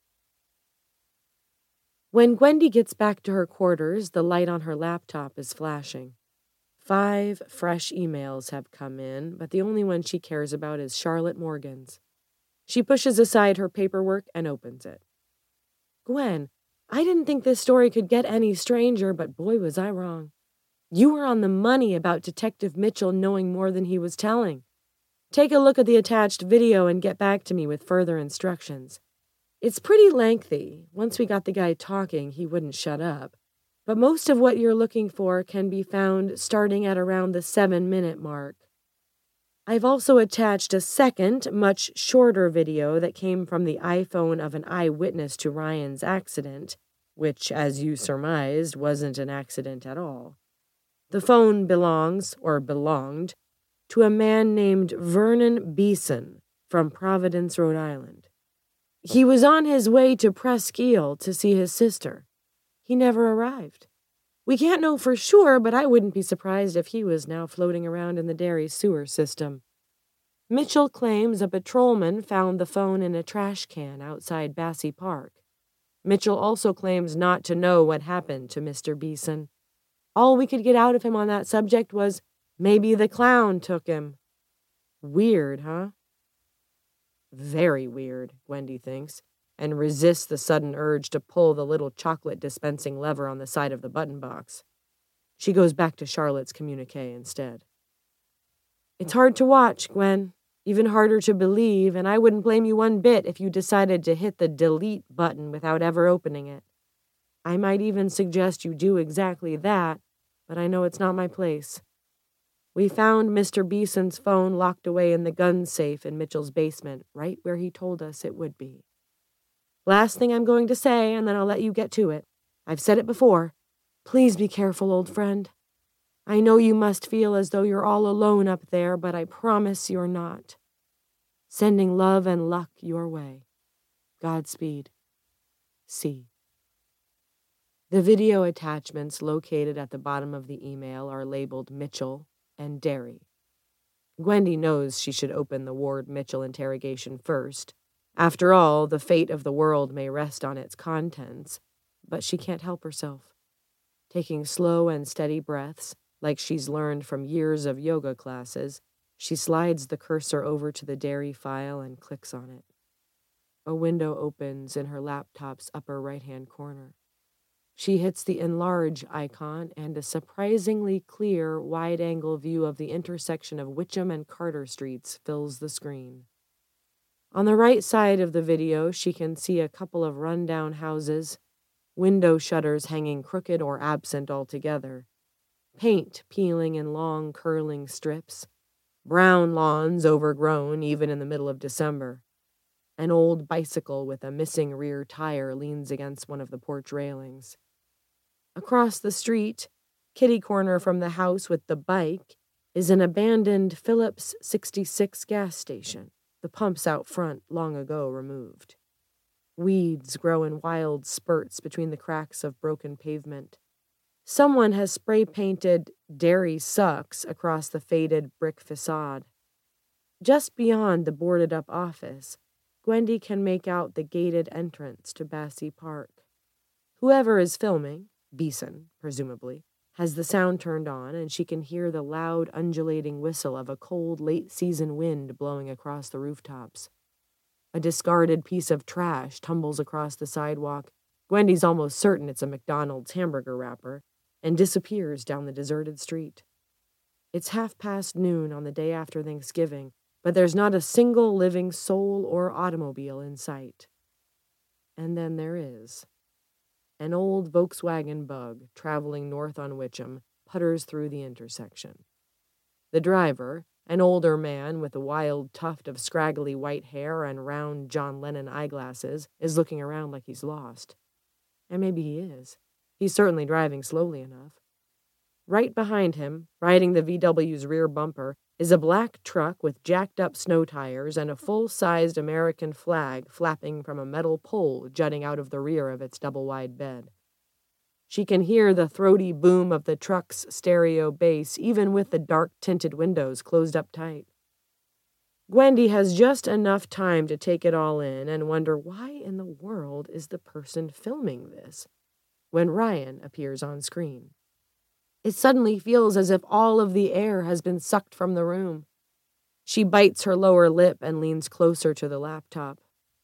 When Gwendy gets back to her quarters, the light on her laptop is flashing. Five fresh emails have come in, but the only one she cares about is Charlotte Morgan's. She pushes aside her paperwork and opens it. "Gwen, I didn't think this story could get any stranger, but boy was I wrong. You were on the money about Detective Mitchell knowing more than he was telling. Take a look at the attached video and get back to me with further instructions. It's pretty lengthy. Once we got the guy talking, he wouldn't shut up. But most of what you're looking for can be found starting at around the seven-minute mark." I've also attached a second, much shorter video that came from the iPhone of an eyewitness to Ryan's accident, which, as you surmised, wasn't an accident at all. The phone belongs, or belonged, to a man named Vernon Beeson from Providence, Rhode Island. He was on his way to Presqu'Isle to see his sister. He never arrived. We can't know for sure, but I wouldn't be surprised if he was now floating around in the Derry sewer system. Mitchell claims a patrolman found the phone in a trash can outside Bassey Park. Mitchell also claims not to know what happened to Mister Beeson. All we could get out of him on that subject was, maybe the clown took him. Weird, huh? Very weird, Gwendy thinks, and resists the sudden urge to pull the little chocolate dispensing lever on the side of the button box. She goes back to Charlotte's communique instead. It's hard to watch, Gwen, even harder to believe, and I wouldn't blame you one bit if you decided to hit the delete button without ever opening it. I might even suggest you do exactly that, but I know it's not my place. We found Mister Beeson's phone locked away in the gun safe in Mitchell's basement, right where he told us it would be. Last thing I'm going to say, and then I'll let you get to it. I've said it before. Please be careful, old friend. I know you must feel as though you're all alone up there, but I promise you're not. Sending love and luck your way. Godspeed. C. The video attachments located at the bottom of the email are labeled Mitchell and Derry. Gwendy knows she should open the Ward Mitchell interrogation first. After all, the fate of the world may rest on its contents, but she can't help herself. Taking slow and steady breaths, like she's learned from years of yoga classes, she slides the cursor over to the Derry file and clicks on it. A window opens in her laptop's upper right-hand corner. She hits the enlarge icon, and a surprisingly clear, wide-angle view of the intersection of Witcham and Carter Streets fills the screen. On the right side of the video, she can see a couple of run-down houses, window shutters hanging crooked or absent altogether, paint peeling in long, curling strips, brown lawns overgrown even in the middle of December. An old bicycle with a missing rear tire leans against one of the porch railings. Across the street, kitty corner from the house with the bike, is an abandoned Phillips sixty-six gas station, the pumps out front long ago removed. Weeds grow in wild spurts between the cracks of broken pavement. Someone has spray-painted "Derry Sucks" across the faded brick facade. Just beyond the boarded-up office, Gwendy can make out the gated entrance to Bassey Park. Whoever is filming, Beeson, presumably, has the sound turned on, and she can hear the loud, undulating whistle of a cold, late-season wind blowing across the rooftops. A discarded piece of trash tumbles across the sidewalk. Gwendy's almost certain it's a McDonald's hamburger wrapper, and disappears down the deserted street. It's half past noon on the day after Thanksgiving, but there's not a single living soul or automobile in sight. And then there is. An old Volkswagen Bug, traveling north on Witcham, putters through the intersection. The driver, an older man with a wild tuft of scraggly white hair and round John Lennon eyeglasses, is looking around like he's lost. And maybe he is. He's certainly driving slowly enough. Right behind him, riding the V W's rear bumper, is a black truck with jacked-up snow tires and a full-sized American flag flapping from a metal pole jutting out of the rear of its double-wide bed. She can hear the throaty boom of the truck's stereo bass, even with the dark-tinted windows closed up tight. Gwendy has just enough time to take it all in and wonder why in the world is the person filming this, when Ryan appears on screen. It suddenly feels as if all of the air has been sucked from the room. She bites her lower lip and leans closer to the laptop.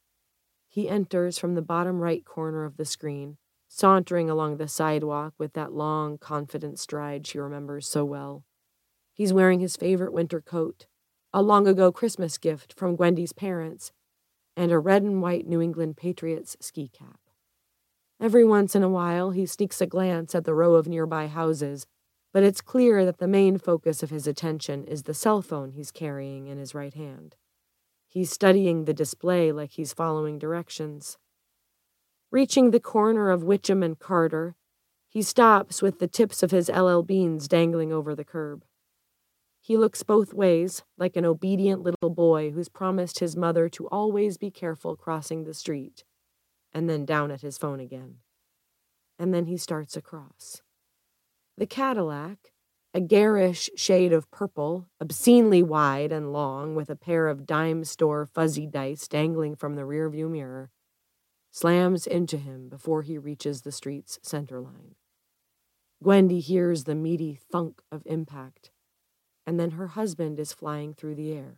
He enters from the bottom right corner of the screen, sauntering along the sidewalk with that long, confident stride she remembers so well. He's wearing his favorite winter coat, a long-ago Christmas gift from Gwendy's parents, and a red and white New England Patriots ski cap. Every once in a while, he sneaks a glance at the row of nearby houses, but it's clear that the main focus of his attention is the cell phone he's carrying in his right hand. He's studying the display like he's following directions. Reaching the corner of Witcham and Carter, he stops with the tips of his L L Beans dangling over the curb. He looks both ways, like an obedient little boy who's promised his mother to always be careful crossing the street, and then down at his phone again. And then he starts across. The Cadillac, a garish shade of purple, obscenely wide and long, with a pair of dime store fuzzy dice dangling from the rearview mirror, slams into him before he reaches the street's center line. Gwendy hears the meaty thunk of impact, and then her husband is flying through the air.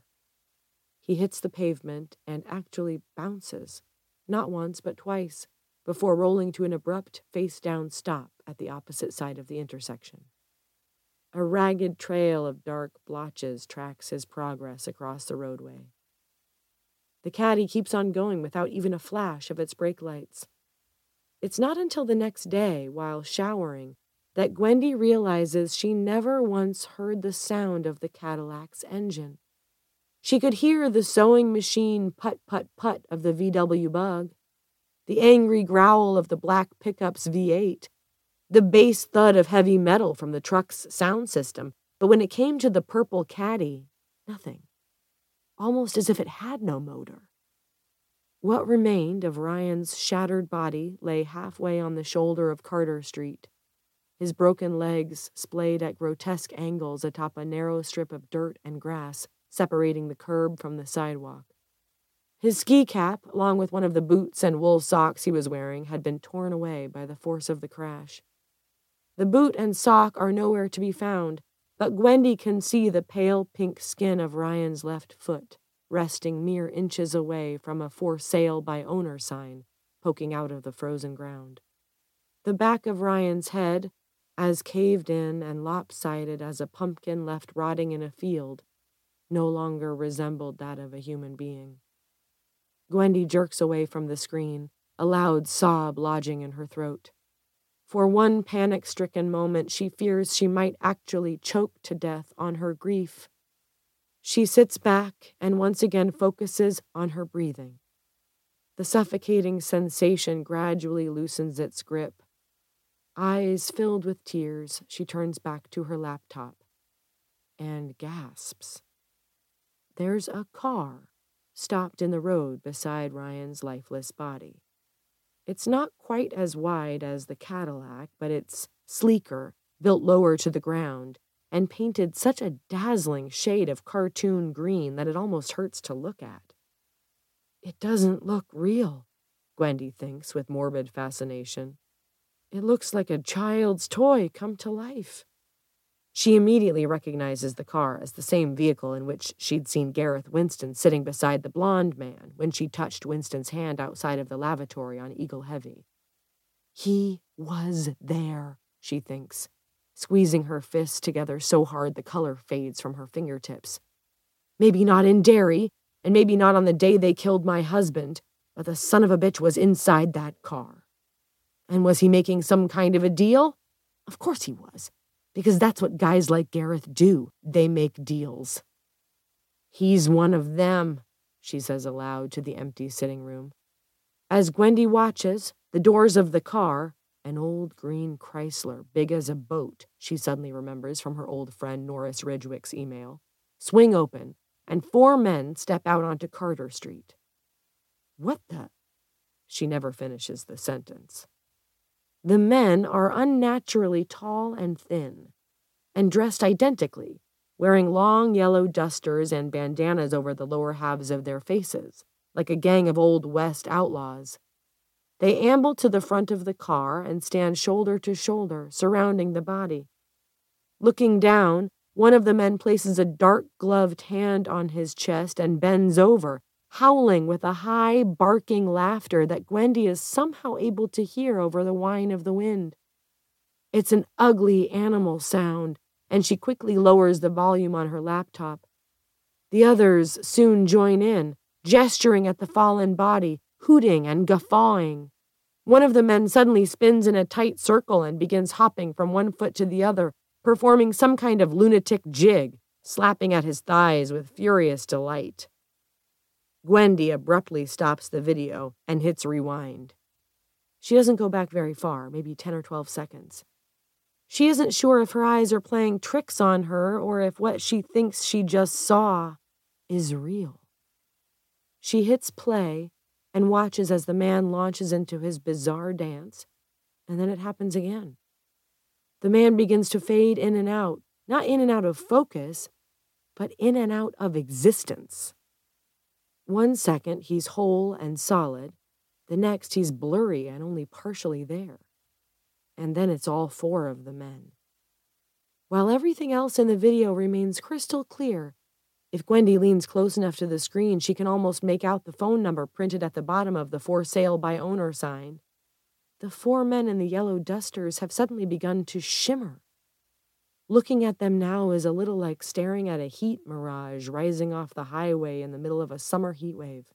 He hits the pavement and actually bounces, not once but twice, before rolling to an abrupt face-down stop at the opposite side of the intersection. A ragged trail of dark blotches tracks his progress across the roadway. The caddy keeps on going without even a flash of its brake lights. It's not until the next day, while showering, that Gwendy realizes she never once heard the sound of the Cadillac's engine. She could hear the sewing machine put-put-put of the V W Bug, the angry growl of the black pickup's V eight, the bass thud of heavy metal from the truck's sound system, but when it came to the purple caddy, nothing. Almost as if it had no motor. What remained of Ryan's shattered body lay halfway on the shoulder of Carter Street, his broken legs splayed at grotesque angles atop a narrow strip of dirt and grass separating the curb from the sidewalk. His ski cap, along with one of the boots and wool socks he was wearing, had been torn away by the force of the crash. The boot and sock are nowhere to be found, but Gwendy can see the pale pink skin of Ryan's left foot, resting mere inches away from a for sale by owner sign poking out of the frozen ground. The back of Ryan's head, as caved in and lopsided as a pumpkin left rotting in a field, no longer resembled that of a human being. Gwendy jerks away from the screen, a loud sob lodging in her throat. For one panic-stricken moment, she fears she might actually choke to death on her grief. She sits back and once again focuses on her breathing. The suffocating sensation gradually loosens its grip. Eyes filled with tears, she turns back to her laptop and gasps. There's a car stopped in the road beside Ryan's lifeless body. It's not quite as wide as the Cadillac, but it's sleeker, built lower to the ground, and painted such a dazzling shade of cartoon green that it almost hurts to look at. It doesn't look real, Gwendy thinks with morbid fascination. It looks like a child's toy come to life. She immediately recognizes the car as the same vehicle in which she'd seen Gareth Winston sitting beside the blonde man when she touched Winston's hand outside of the lavatory on Eagle Heavy. He was there, she thinks, squeezing her fists together so hard the color fades from her fingertips. Maybe not in Derry, and maybe not on the day they killed my husband, but the son of a bitch was inside that car. And was he making some kind of a deal? Of course he was, because that's what guys like Gareth do. They make deals. He's one of them, she says aloud to the empty sitting room. As Gwendy watches, the doors of the car, an old green Chrysler big as a boat, she suddenly remembers from her old friend Norris Ridgwick's email, swing open, and four men step out onto Carter Street. What the? She never finishes the sentence. The men are unnaturally tall and thin, and dressed identically, wearing long yellow dusters and bandanas over the lower halves of their faces, like a gang of Old West outlaws. They amble to the front of the car and stand shoulder to shoulder, surrounding the body. Looking down, one of the men places a dark-gloved hand on his chest and bends over, howling with a high, barking laughter that Gwendy is somehow able to hear over the whine of the wind. It's an ugly animal sound, and she quickly lowers the volume on her laptop. The others soon join in, gesturing at the fallen body, hooting and guffawing. One of the men suddenly spins in a tight circle and begins hopping from one foot to the other, performing some kind of lunatic jig, slapping at his thighs with furious delight. Gwendy abruptly stops the video and hits rewind. She doesn't go back very far, maybe ten or twelve seconds. She isn't sure if her eyes are playing tricks on her or if what she thinks she just saw is real. She hits play and watches as the man launches into his bizarre dance, and then it happens again. The man begins to fade in and out, not in and out of focus, but in and out of existence. One second, he's whole and solid. The next, he's blurry and only partially there. And then it's all four of the men. While everything else in the video remains crystal clear, if Gwendy leans close enough to the screen, she can almost make out the phone number printed at the bottom of the for sale by owner sign. The four men in the yellow dusters have suddenly begun to shimmer. Looking at them now is a little like staring at a heat mirage rising off the highway in the middle of a summer heat wave.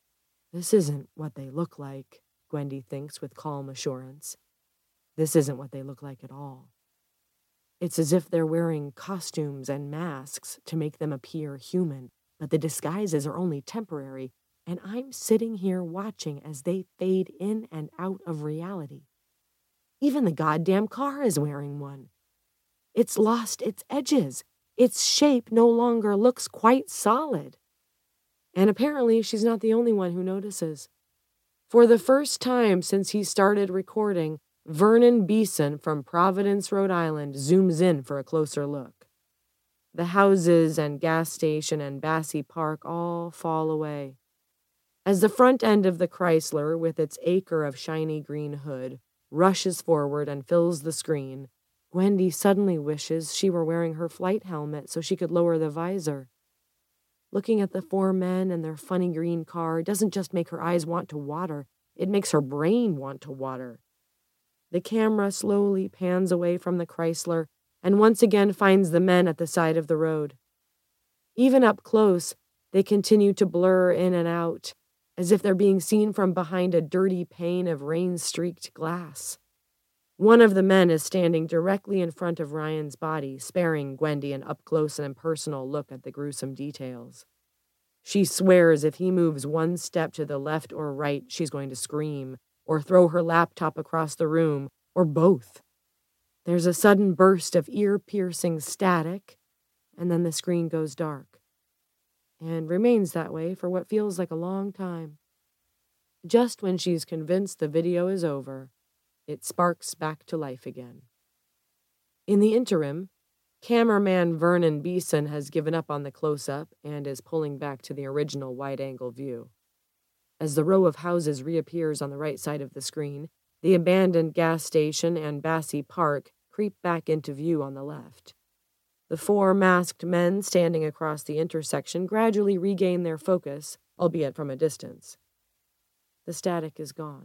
This isn't what they look like, Gwendy thinks with calm assurance. This isn't what they look like at all. It's as if they're wearing costumes and masks to make them appear human, but the disguises are only temporary, and I'm sitting here watching as they fade in and out of reality. Even the goddamn car is wearing one. It's lost its edges. Its shape no longer looks quite solid. And apparently she's not the only one who notices. For the first time since he started recording, Vernon Beeson from Providence, Rhode Island, zooms in for a closer look. The houses and gas station and Bassey Park all fall away. As the front end of the Chrysler, with its acre of shiny green hood, rushes forward and fills the screen, Gwendy suddenly wishes she were wearing her flight helmet so she could lower the visor. Looking at the four men and their funny green car doesn't just make her eyes want to water, it makes her brain want to water. The camera slowly pans away from the Chrysler and once again finds the men at the side of the road. Even up close, they continue to blur in and out, as if they're being seen from behind a dirty pane of rain-streaked glass. One of the men is standing directly in front of Ryan's body, sparing Gwendy an up-close and impersonal look at the gruesome details. She swears if he moves one step to the left or right, she's going to scream, or throw her laptop across the room, or both. There's a sudden burst of ear-piercing static, and then the screen goes dark, and remains that way for what feels like a long time. Just when she's convinced the video is over, it sparks back to life again. In the interim, cameraman Vernon Beeson has given up on the close-up and is pulling back to the original wide-angle view. As the row of houses reappears on the right side of the screen, the abandoned gas station and Bassey Park creep back into view on the left. The four masked men standing across the intersection gradually regain their focus, albeit from a distance. The static is gone.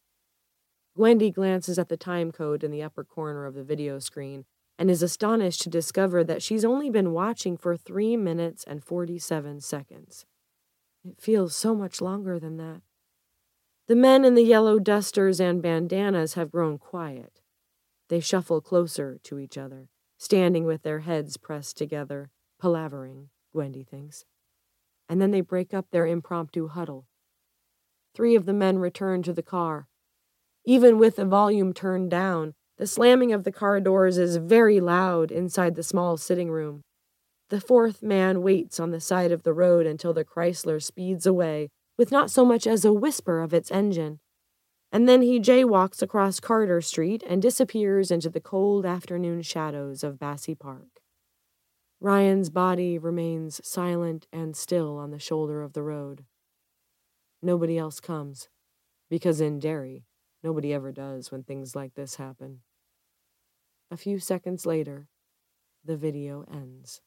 Gwendy glances at the time code in the upper corner of the video screen and is astonished to discover that she's only been watching for three minutes and forty-seven seconds. It feels so much longer than that. The men in the yellow dusters and bandanas have grown quiet. They shuffle closer to each other, standing with their heads pressed together, palavering, Gwendy thinks. And then they break up their impromptu huddle. Three of the men return to the car. Even with the volume turned down, the slamming of the car doors is very loud inside the small sitting room. The fourth man waits on the side of the road until the Chrysler speeds away, with not so much as a whisper of its engine. And then he jaywalks across Carter Street and disappears into the cold afternoon shadows of Bassey Park. Ryan's body remains silent and still on the shoulder of the road. Nobody else comes, because in Derry, nobody ever does when things like this happen. A few seconds later, the video ends.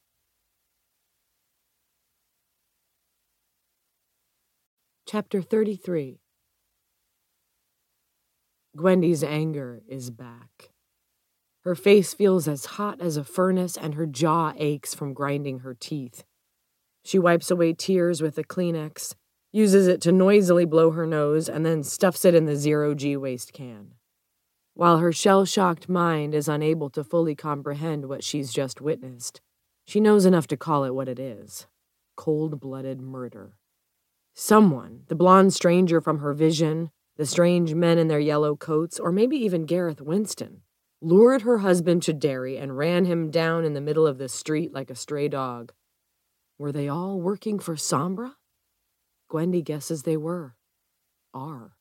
Chapter thirty-three. Gwendy's anger is back. Her face feels as hot as a furnace and her jaw aches from grinding her teeth. She wipes away tears with a Kleenex, uses it to noisily blow her nose, and then stuffs it in the zero-G waste can. While her shell-shocked mind is unable to fully comprehend what she's just witnessed, she knows enough to call it what it is: cold-blooded murder. Someone, the blonde stranger from her vision, the strange men in their yellow coats, or maybe even Gareth Winston, lured her husband to Derry and ran him down in the middle of the street like a stray dog. Were they all working for Sombra? Gwendy guesses they were. Are.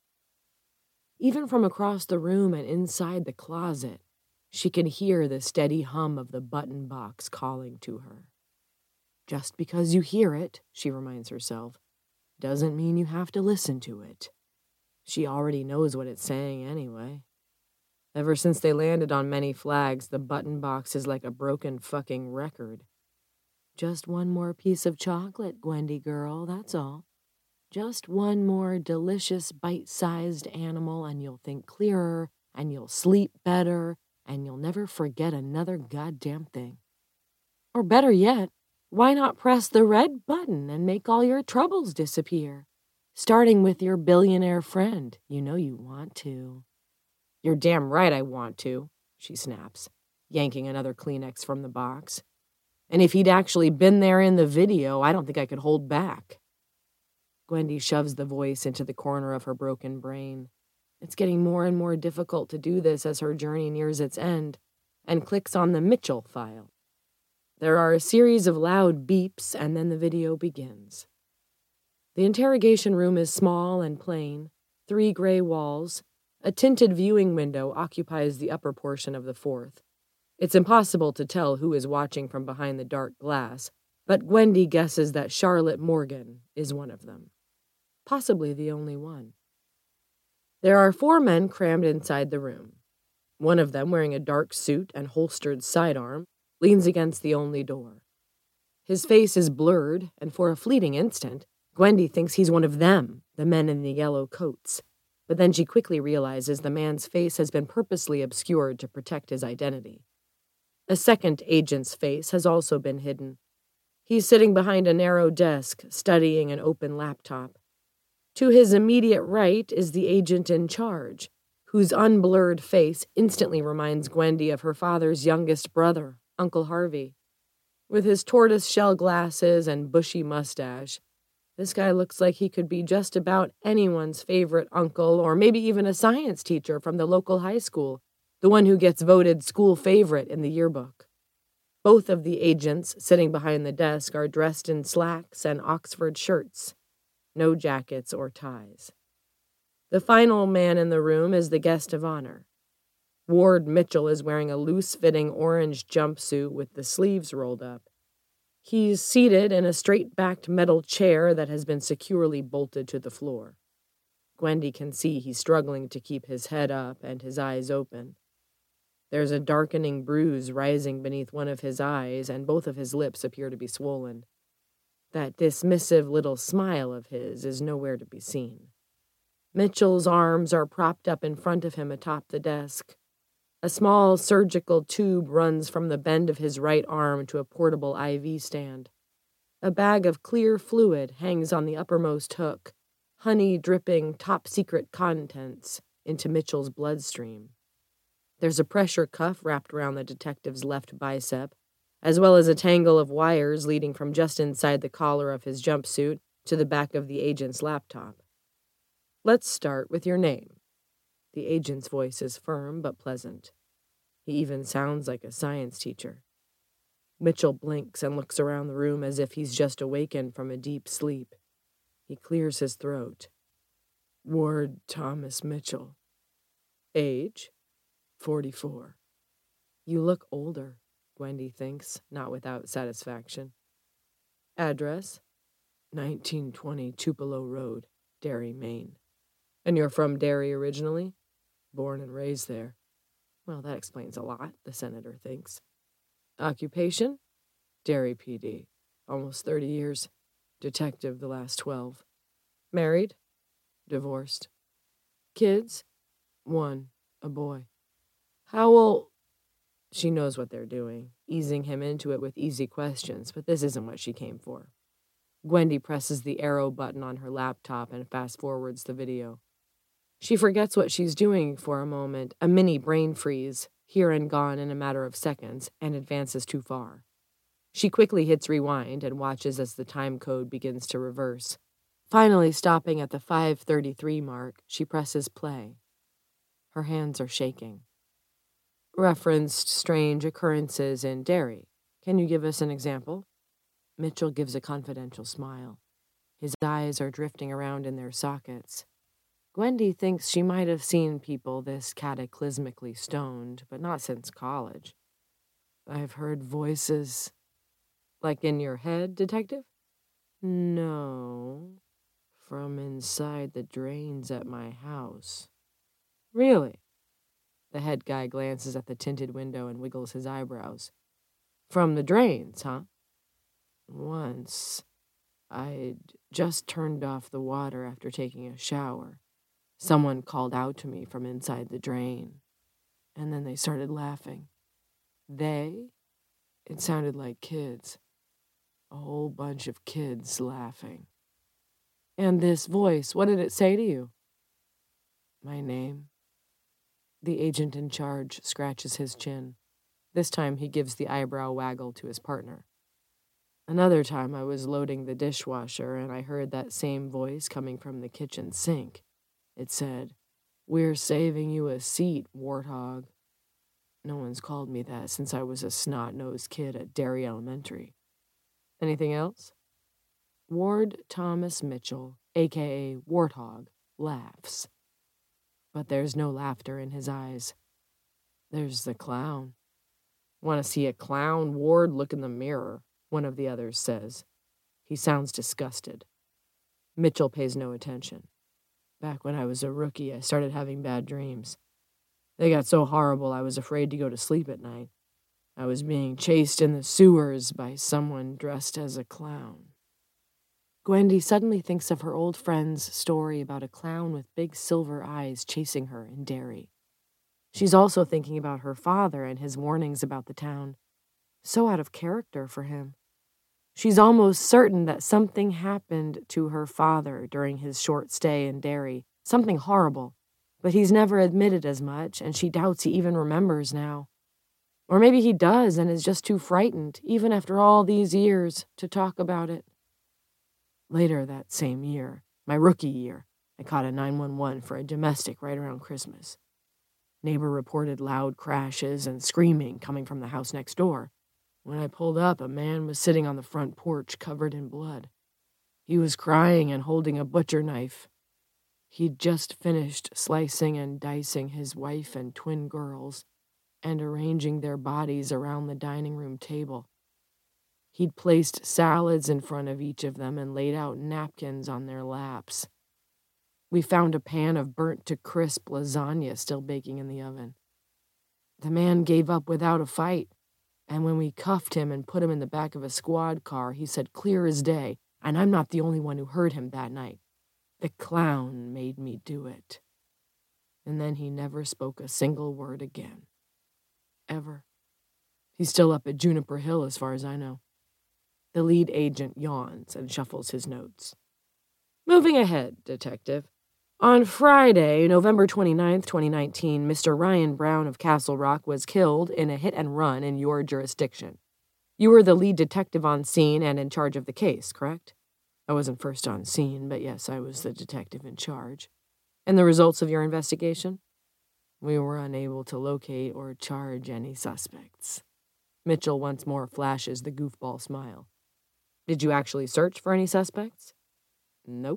Even from across the room and inside the closet, she can hear the steady hum of the button box calling to her. Just because you hear it, she reminds herself, doesn't mean you have to listen to it. She already knows what it's saying anyway. Ever since they landed on Many Flags, the button box is like a broken fucking record. Just one more piece of chocolate, Gwendy girl, that's all. Just one more delicious bite-sized animal and you'll think clearer, and you'll sleep better, and you'll never forget another goddamn thing. Or better yet, why not press the red button and make all your troubles disappear? Starting with your billionaire friend. You know you want to. You're damn right I want to, she snaps, yanking another Kleenex from the box. And if he'd actually been there in the video, I don't think I could hold back. Gwendy shoves the voice into the corner of her broken brain. It's getting more and more difficult to do this as her journey nears its end, and clicks on the Mitchell file. There are a series of loud beeps, and then the video begins. The interrogation room is small and plain, three gray walls. A tinted viewing window occupies the upper portion of the fourth. It's impossible to tell who is watching from behind the dark glass, but Gwendy guesses that Charlotte Morgan is one of them. Possibly the only one. There are four men crammed inside the room. One of them, wearing a dark suit and holstered sidearm, leans against the only door. His face is blurred, and for a fleeting instant, Gwendy thinks he's one of them, the men in the yellow coats. But then she quickly realizes the man's face has been purposely obscured to protect his identity. A second agent's face has also been hidden. He's sitting behind a narrow desk, studying an open laptop. To his immediate right is the agent in charge, whose unblurred face instantly reminds Gwendy of her father's youngest brother, Uncle Harvey. With his tortoise-shell glasses and bushy mustache, this guy looks like he could be just about anyone's favorite uncle, or maybe even a science teacher from the local high school, the one who gets voted school favorite in the yearbook. Both of the agents sitting behind the desk are dressed in slacks and Oxford shirts. No jackets or ties. The final man in the room is the guest of honor. Ward Mitchell is wearing a loose-fitting orange jumpsuit with the sleeves rolled up. He's seated in a straight-backed metal chair that has been securely bolted to the floor. Gwendy can see he's struggling to keep his head up and his eyes open. There's a darkening bruise rising beneath one of his eyes, and both of his lips appear to be swollen. That dismissive little smile of his is nowhere to be seen. Mitchell's arms are propped up in front of him atop the desk. A small surgical tube runs from the bend of his right arm to a portable I V stand. A bag of clear fluid hangs on the uppermost hook, honey dripping top-secret contents into Mitchell's bloodstream. There's a pressure cuff wrapped around the detective's left bicep, as well as a tangle of wires leading from just inside the collar of his jumpsuit to the back of the agent's laptop. Let's start with your name. The agent's voice is firm but pleasant. He even sounds like a science teacher. Mitchell blinks and looks around the room as if he's just awakened from a deep sleep. He clears his throat. Ward Thomas Mitchell. Age? Forty-four. You look older, Gwendy thinks, not without satisfaction. Address? nineteen twenty Tupelo Road, Derry, Maine. And you're from Derry originally? Born and raised there. Well, that explains a lot, the senator thinks. Occupation? Derry P D. Almost thirty years. Detective the last twelve. Married? Divorced. Kids? One, a boy. How old? She knows what they're doing, easing him into it with easy questions, but this isn't what she came for. Gwendy presses the arrow button on her laptop and fast-forwards the video. She forgets what she's doing for a moment, a mini brain freeze, here and gone in a matter of seconds, and advances too far. She quickly hits rewind and watches as the time code begins to reverse. Finally stopping at the five thirty-three mark, she presses play. Her hands are shaking. Referenced strange occurrences in Derry. Can you give us an example? Mitchell gives a confidential smile. His eyes are drifting around in their sockets. Gwendy thinks she might have seen people this cataclysmically stoned, but not since college. I've heard voices. Like in your head, detective? No. From inside the drains at my house. Really? The head guy glances at the tinted window and wiggles his eyebrows. From the drains, huh? Once, I'd just turned off the water after taking a shower. Someone called out to me from inside the drain, and then they started laughing. They? It sounded like kids. A whole bunch of kids laughing. And this voice, what did it say to you? My name. The agent in charge scratches his chin. This time he gives the eyebrow waggle to his partner. Another time I was loading the dishwasher and I heard that same voice coming from the kitchen sink. It said, "We're saving you a seat, warthog." No one's called me that since I was a snot-nosed kid at Derry Elementary. Anything else? Ward Thomas Mitchell, a k a. Warthog, laughs. But there's no laughter in his eyes. There's the clown. Want to see a clown, Ward? Look in the mirror, one of the others says. He sounds disgusted. Mitchell pays no attention. Back when I was a rookie, I started having bad dreams. They got so horrible I was afraid to go to sleep at night. I was being chased in the sewers by someone dressed as a clown. Gwendy suddenly thinks of her old friend's story about a clown with big silver eyes chasing her in Derry. She's also thinking about her father and his warnings about the town. So out of character for him. She's almost certain that something happened to her father during his short stay in Derry, something horrible, but he's never admitted as much, and she doubts he even remembers now. Or maybe he does and is just too frightened, even after all these years, to talk about it. Later that same year, my rookie year, I caught a nine one one for a domestic right around Christmas. Neighbor reported loud crashes and screaming coming from the house next door. When I pulled up, a man was sitting on the front porch covered in blood. He was crying and holding a butcher knife. He'd just finished slicing and dicing his wife and twin girls and arranging their bodies around the dining room table. He'd placed salads in front of each of them and laid out napkins on their laps. We found a pan of burnt-to-crisp lasagna still baking in the oven. The man gave up without a fight, and when we cuffed him and put him in the back of a squad car, he said clear as day, and I'm not the only one who heard him that night. The clown made me do it. And then he never spoke a single word again. Ever. He's still up at Juniper Hill as far as I know. The lead agent yawns and shuffles his notes. Moving ahead, detective. On Friday, November twenty-ninth, twenty nineteen, Mister Ryan Brown of Castle Rock was killed in a hit-and-run in your jurisdiction. You were the lead detective on scene and in charge of the case, correct? I wasn't first on scene, but yes, I was the detective in charge. And the results of your investigation? We were unable to locate or charge any suspects. Mitchell once more flashes the goofball smile. Did you actually search for any suspects? Nope.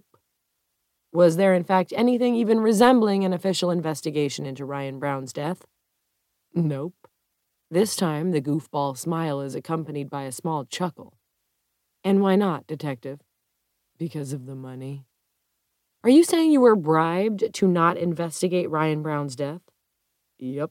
Was there, in fact, anything even resembling an official investigation into Ryan Brown's death? Nope. This time, the goofball smile is accompanied by a small chuckle. And why not, detective? Because of the money. Are you saying you were bribed to not investigate Ryan Brown's death? Yep.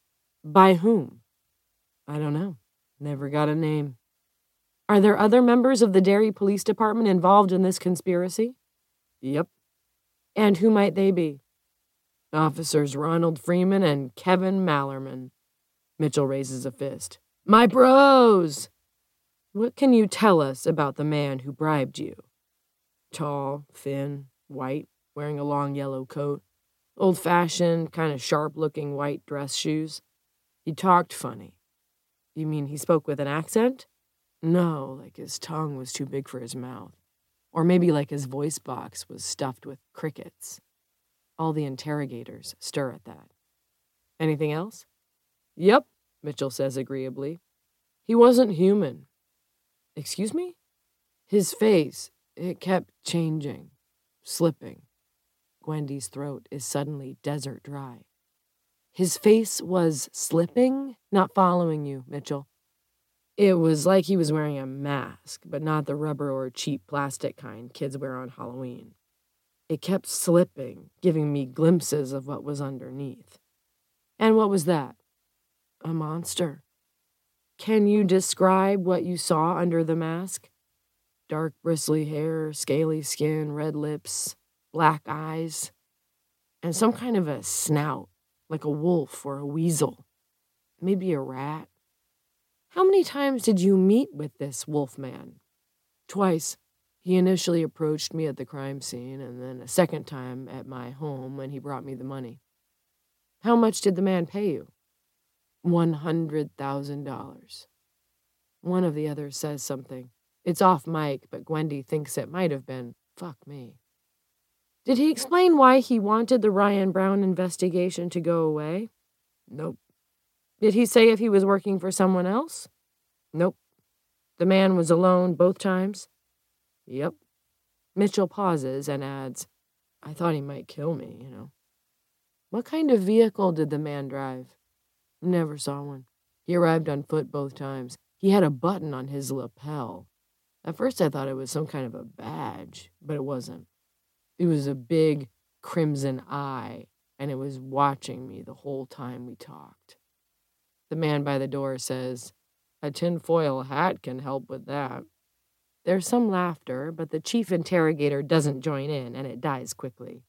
By whom? I don't know. Never got a name. Are there other members of the Derry Police Department involved in this conspiracy? Yep. And who might they be? Officers Ronald Freeman and Kevin Mallerman. Mitchell raises a fist. My bros! What can you tell us about the man who bribed you? Tall, thin, white, wearing a long yellow coat. Old-fashioned, kind of sharp-looking white dress shoes. He talked funny. You mean he spoke with an accent? No, like his tongue was too big for his mouth. Or maybe like his voice box was stuffed with crickets. All the interrogators stir at that. Anything else? Yep, Mitchell says agreeably. He wasn't human. Excuse me? His face, it kept changing, slipping. Gwendy's throat is suddenly desert dry. His face was slipping? Not following you, Mitchell. It was like he was wearing a mask, but not the rubber or cheap plastic kind kids wear on Halloween. It kept slipping, giving me glimpses of what was underneath. And what was that? A monster. Can you describe what you saw under the mask? Dark bristly hair, scaly skin, red lips, black eyes, and some kind of a snout, like a wolf or a weasel, maybe a rat. How many times did you meet with this wolf man? Twice. He initially approached me at the crime scene, and then a second time at my home when he brought me the money. How much did the man pay you? One hundred thousand dollars. One of the others says something. It's off mic, but Gwendy thinks it might have been, fuck me. Did he explain why he wanted the Ryan Brown investigation to go away? Nope. Did he say if he was working for someone else? Nope. The man was alone both times? Yep. Mitchell pauses and adds, I thought he might kill me, you know. What kind of vehicle did the man drive? Never saw one. He arrived on foot both times. He had a button on his lapel. At first I thought it was some kind of a badge, but it wasn't. It was a big crimson eye, and it was watching me the whole time we talked. The man by the door says, a tinfoil hat can help with that. There's some laughter, but the chief interrogator doesn't join in, and it dies quickly.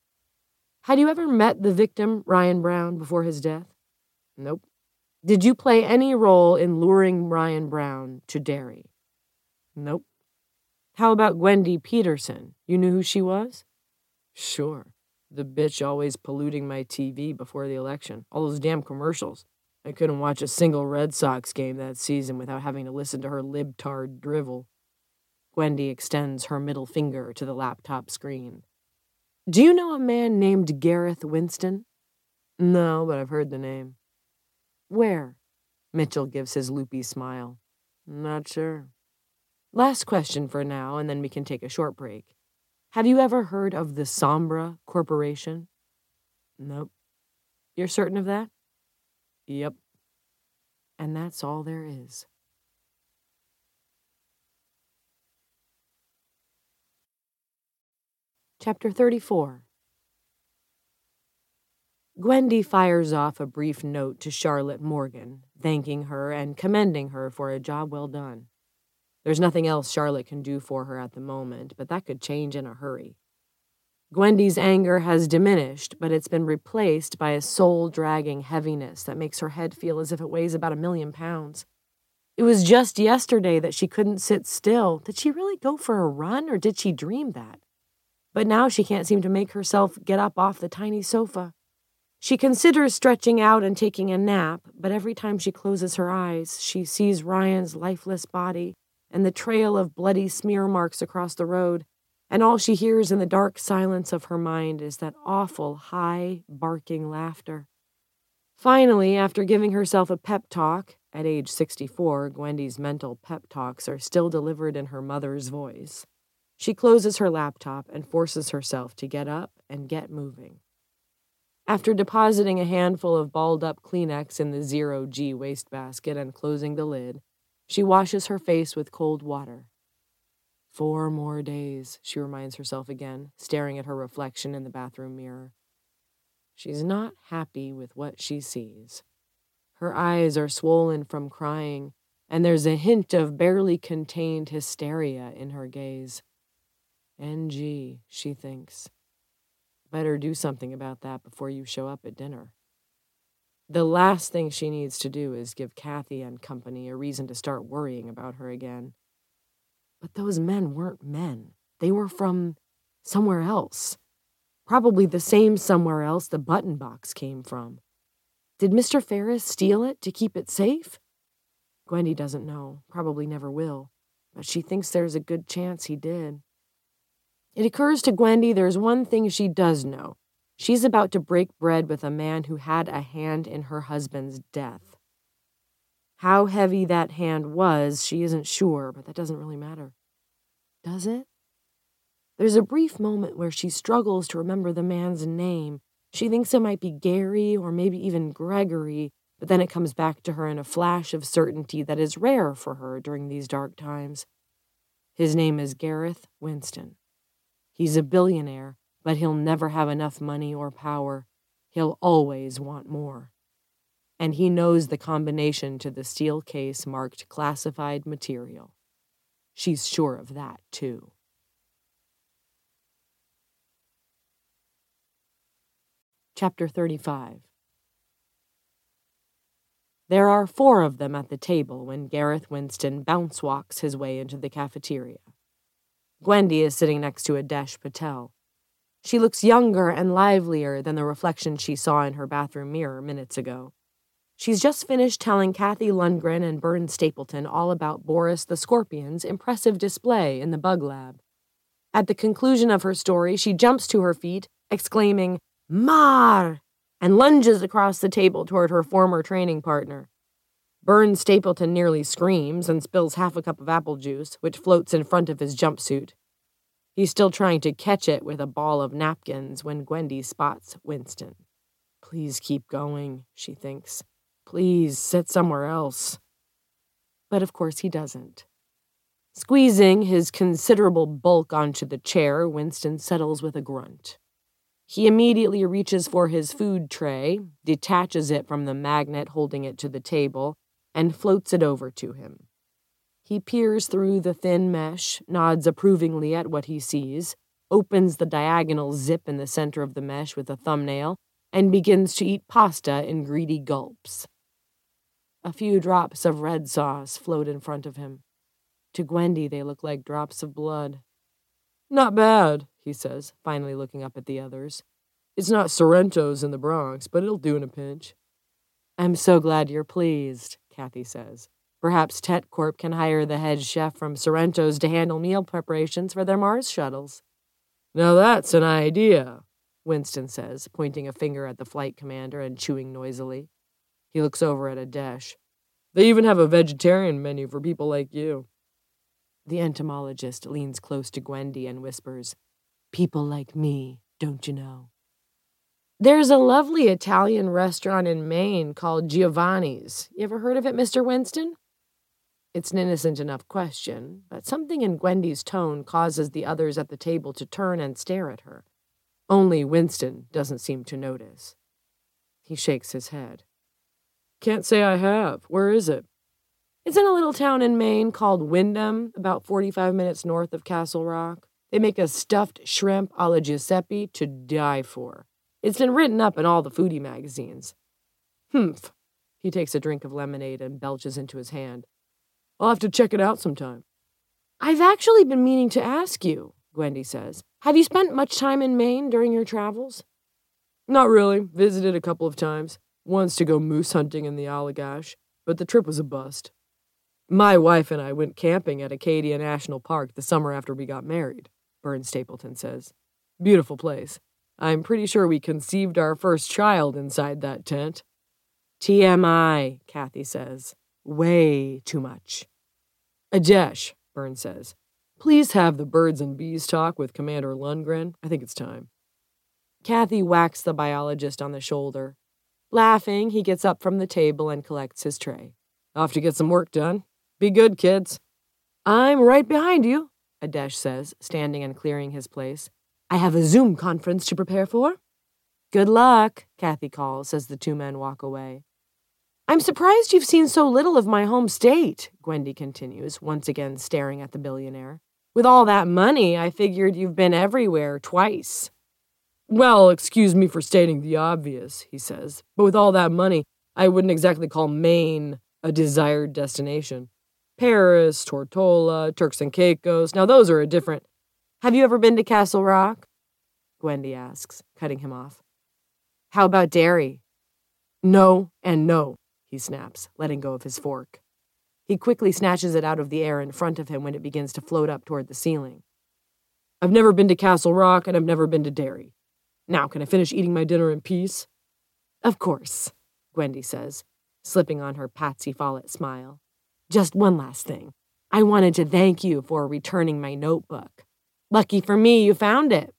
Had you ever met the victim, Ryan Brown, before his death? Nope. Did you play any role in luring Ryan Brown to Derry? Nope. How about Gwendy Peterson? You knew who she was? Sure. The bitch always polluting my T V before the election. All those damn commercials. I couldn't watch a single Red Sox game that season without having to listen to her libtard drivel. Gwendy extends her middle finger to the laptop screen. Do you know a man named Gareth Winston? No, but I've heard the name. Where? Mitchell gives his loopy smile. Not sure. Last question for now, and then we can take a short break. Have you ever heard of the Sombra Corporation? Nope. You're certain of that? Yep. And that's all there is. Chapter thirty-four. Gwendy fires off a brief note to Charlotte Morgan, thanking her and commending her for a job well done. There's nothing else Charlotte can do for her at the moment, but that could change in a hurry. Gwendy's anger has diminished, but it's been replaced by a soul-dragging heaviness that makes her head feel as if it weighs about a million pounds. It was just yesterday that she couldn't sit still. Did she really go for a run, or did she dream that? But now she can't seem to make herself get up off the tiny sofa. She considers stretching out and taking a nap, but every time she closes her eyes, she sees Ryan's lifeless body and the trail of bloody smear marks across the road, and all she hears in the dark silence of her mind is that awful, high, barking laughter. Finally, after giving herself a pep talk, at age sixty-four, Gwendy's mental pep talks are still delivered in her mother's voice, she closes her laptop and forces herself to get up and get moving. After depositing a handful of balled-up Kleenex in the zero-G wastebasket and closing the lid, she washes her face with cold water. Four more days, she reminds herself again, staring at her reflection in the bathroom mirror. She's not happy with what she sees. Her eyes are swollen from crying, and there's a hint of barely contained hysteria in her gaze. N G, she thinks. Better do something about that before you show up at dinner. The last thing she needs to do is give Kathy and company a reason to start worrying about her again. But those men weren't men. They were from somewhere else. Probably the same somewhere else the button box came from. Did Mister Ferris steal it to keep it safe? Gwendy doesn't know, probably never will, but she thinks there's a good chance he did. It occurs to Gwendy there's one thing she does know. She's about to break bread with a man who had a hand in her husband's death. How heavy that hand was, she isn't sure, but that doesn't really matter. Does it? There's a brief moment where she struggles to remember the man's name. She thinks it might be Gary or maybe even Gregory, but then it comes back to her in a flash of certainty that is rare for her during these dark times. His name is Gareth Winston. He's a billionaire, but he'll never have enough money or power. He'll always want more. And he knows the combination to the steel case marked classified material. She's sure of that, too. Chapter thirty-five. There are four of them at the table when Gareth Winston bounce walks his way into the cafeteria. Gwendy is sitting next to Adesh Patel. She looks younger and livelier than the reflection she saw in her bathroom mirror minutes ago. She's just finished telling Kathy Lundgren and Byrne Stapleton all about Boris the Scorpion's impressive display in the bug lab. At the conclusion of her story, she jumps to her feet, exclaiming, "Mar!" and lunges across the table toward her former training partner. Byrne Stapleton nearly screams and spills half a cup of apple juice, which floats in front of his jumpsuit. He's still trying to catch it with a ball of napkins when Gwendy spots Winston. Please keep going, she thinks. Please sit somewhere else. But of course he doesn't. Squeezing his considerable bulk onto the chair, Winston settles with a grunt. He immediately reaches for his food tray, detaches it from the magnet holding it to the table, and floats it over to him. He peers through the thin mesh, nods approvingly at what he sees, opens the diagonal zip in the center of the mesh with a thumbnail, and begins to eat pasta in greedy gulps. A few drops of red sauce float in front of him. To Gwendy, they look like drops of blood. "Not bad," he says, finally looking up at the others. "It's not Sorrento's in the Bronx, but it'll do in a pinch." "I'm so glad you're pleased," Kathy says. "Perhaps TetCorp can hire the head chef from Sorrento's to handle meal preparations for their Mars shuttles." "Now that's an idea," Winston says, pointing a finger at the flight commander and chewing noisily. He looks over at Adesh. "They even have a vegetarian menu for people like you." The entomologist leans close to Gwendy and whispers, "People like me, don't you know?" "There's a lovely Italian restaurant in Maine called Giovanni's. You ever heard of it, Mister Winston?" It's an innocent enough question, but something in Gwendy's tone causes the others at the table to turn and stare at her. Only Winston doesn't seem to notice. He shakes his head. "Can't say I have. Where is it?" "It's in a little town in Maine called Windham, about forty-five minutes north of Castle Rock. They make a stuffed shrimp a la Giuseppe to die for. It's been written up in all the foodie magazines." "Humph." He takes a drink of lemonade and belches into his hand. "I'll have to check it out sometime." "I've actually been meaning to ask you," Gwendy says. "Have you spent much time in Maine during your travels?" "Not really. Visited a couple of times. Once to go moose hunting in the Allagash, but the trip was a bust. My wife and I went camping at Acadia National Park the summer after we got married," Byrne Stapleton says. "Beautiful place. I'm pretty sure we conceived our first child inside that tent." "T M I, Kathy says. Way too much." "Adesh," Byrne says, "please have the birds and bees talk with Commander Lundgren. I think it's time." Kathy whacks the biologist on the shoulder. Laughing, he gets up from the table and collects his tray. "Off to get some work done. Be good, kids." "I'm right behind you," Adesh says, standing and clearing his place. "I have a Zoom conference to prepare for." "Good luck," Kathy calls as the two men walk away. "I'm surprised you've seen so little of my home state," Gwendy continues, once again staring at the billionaire. "With all that money, I figured you've been everywhere twice." "Well, excuse me for stating the obvious," he says, "but with all that money, I wouldn't exactly call Maine a desired destination. Paris, Tortola, Turks and Caicos, now those are a different—" "Have you ever been to Castle Rock?" Gwendy asks, cutting him off. How about Derry? No and no, he snaps, letting go of his fork. He quickly snatches it out of the air in front of him when it begins to float up toward the ceiling. I've never been to Castle Rock, and I've never been to Derry. Now, can I finish eating my dinner in peace? Of course, Gwendy says, slipping on her Patsy Follett smile. Just one last thing. I wanted to thank you for returning my notebook. Lucky for me, you found it.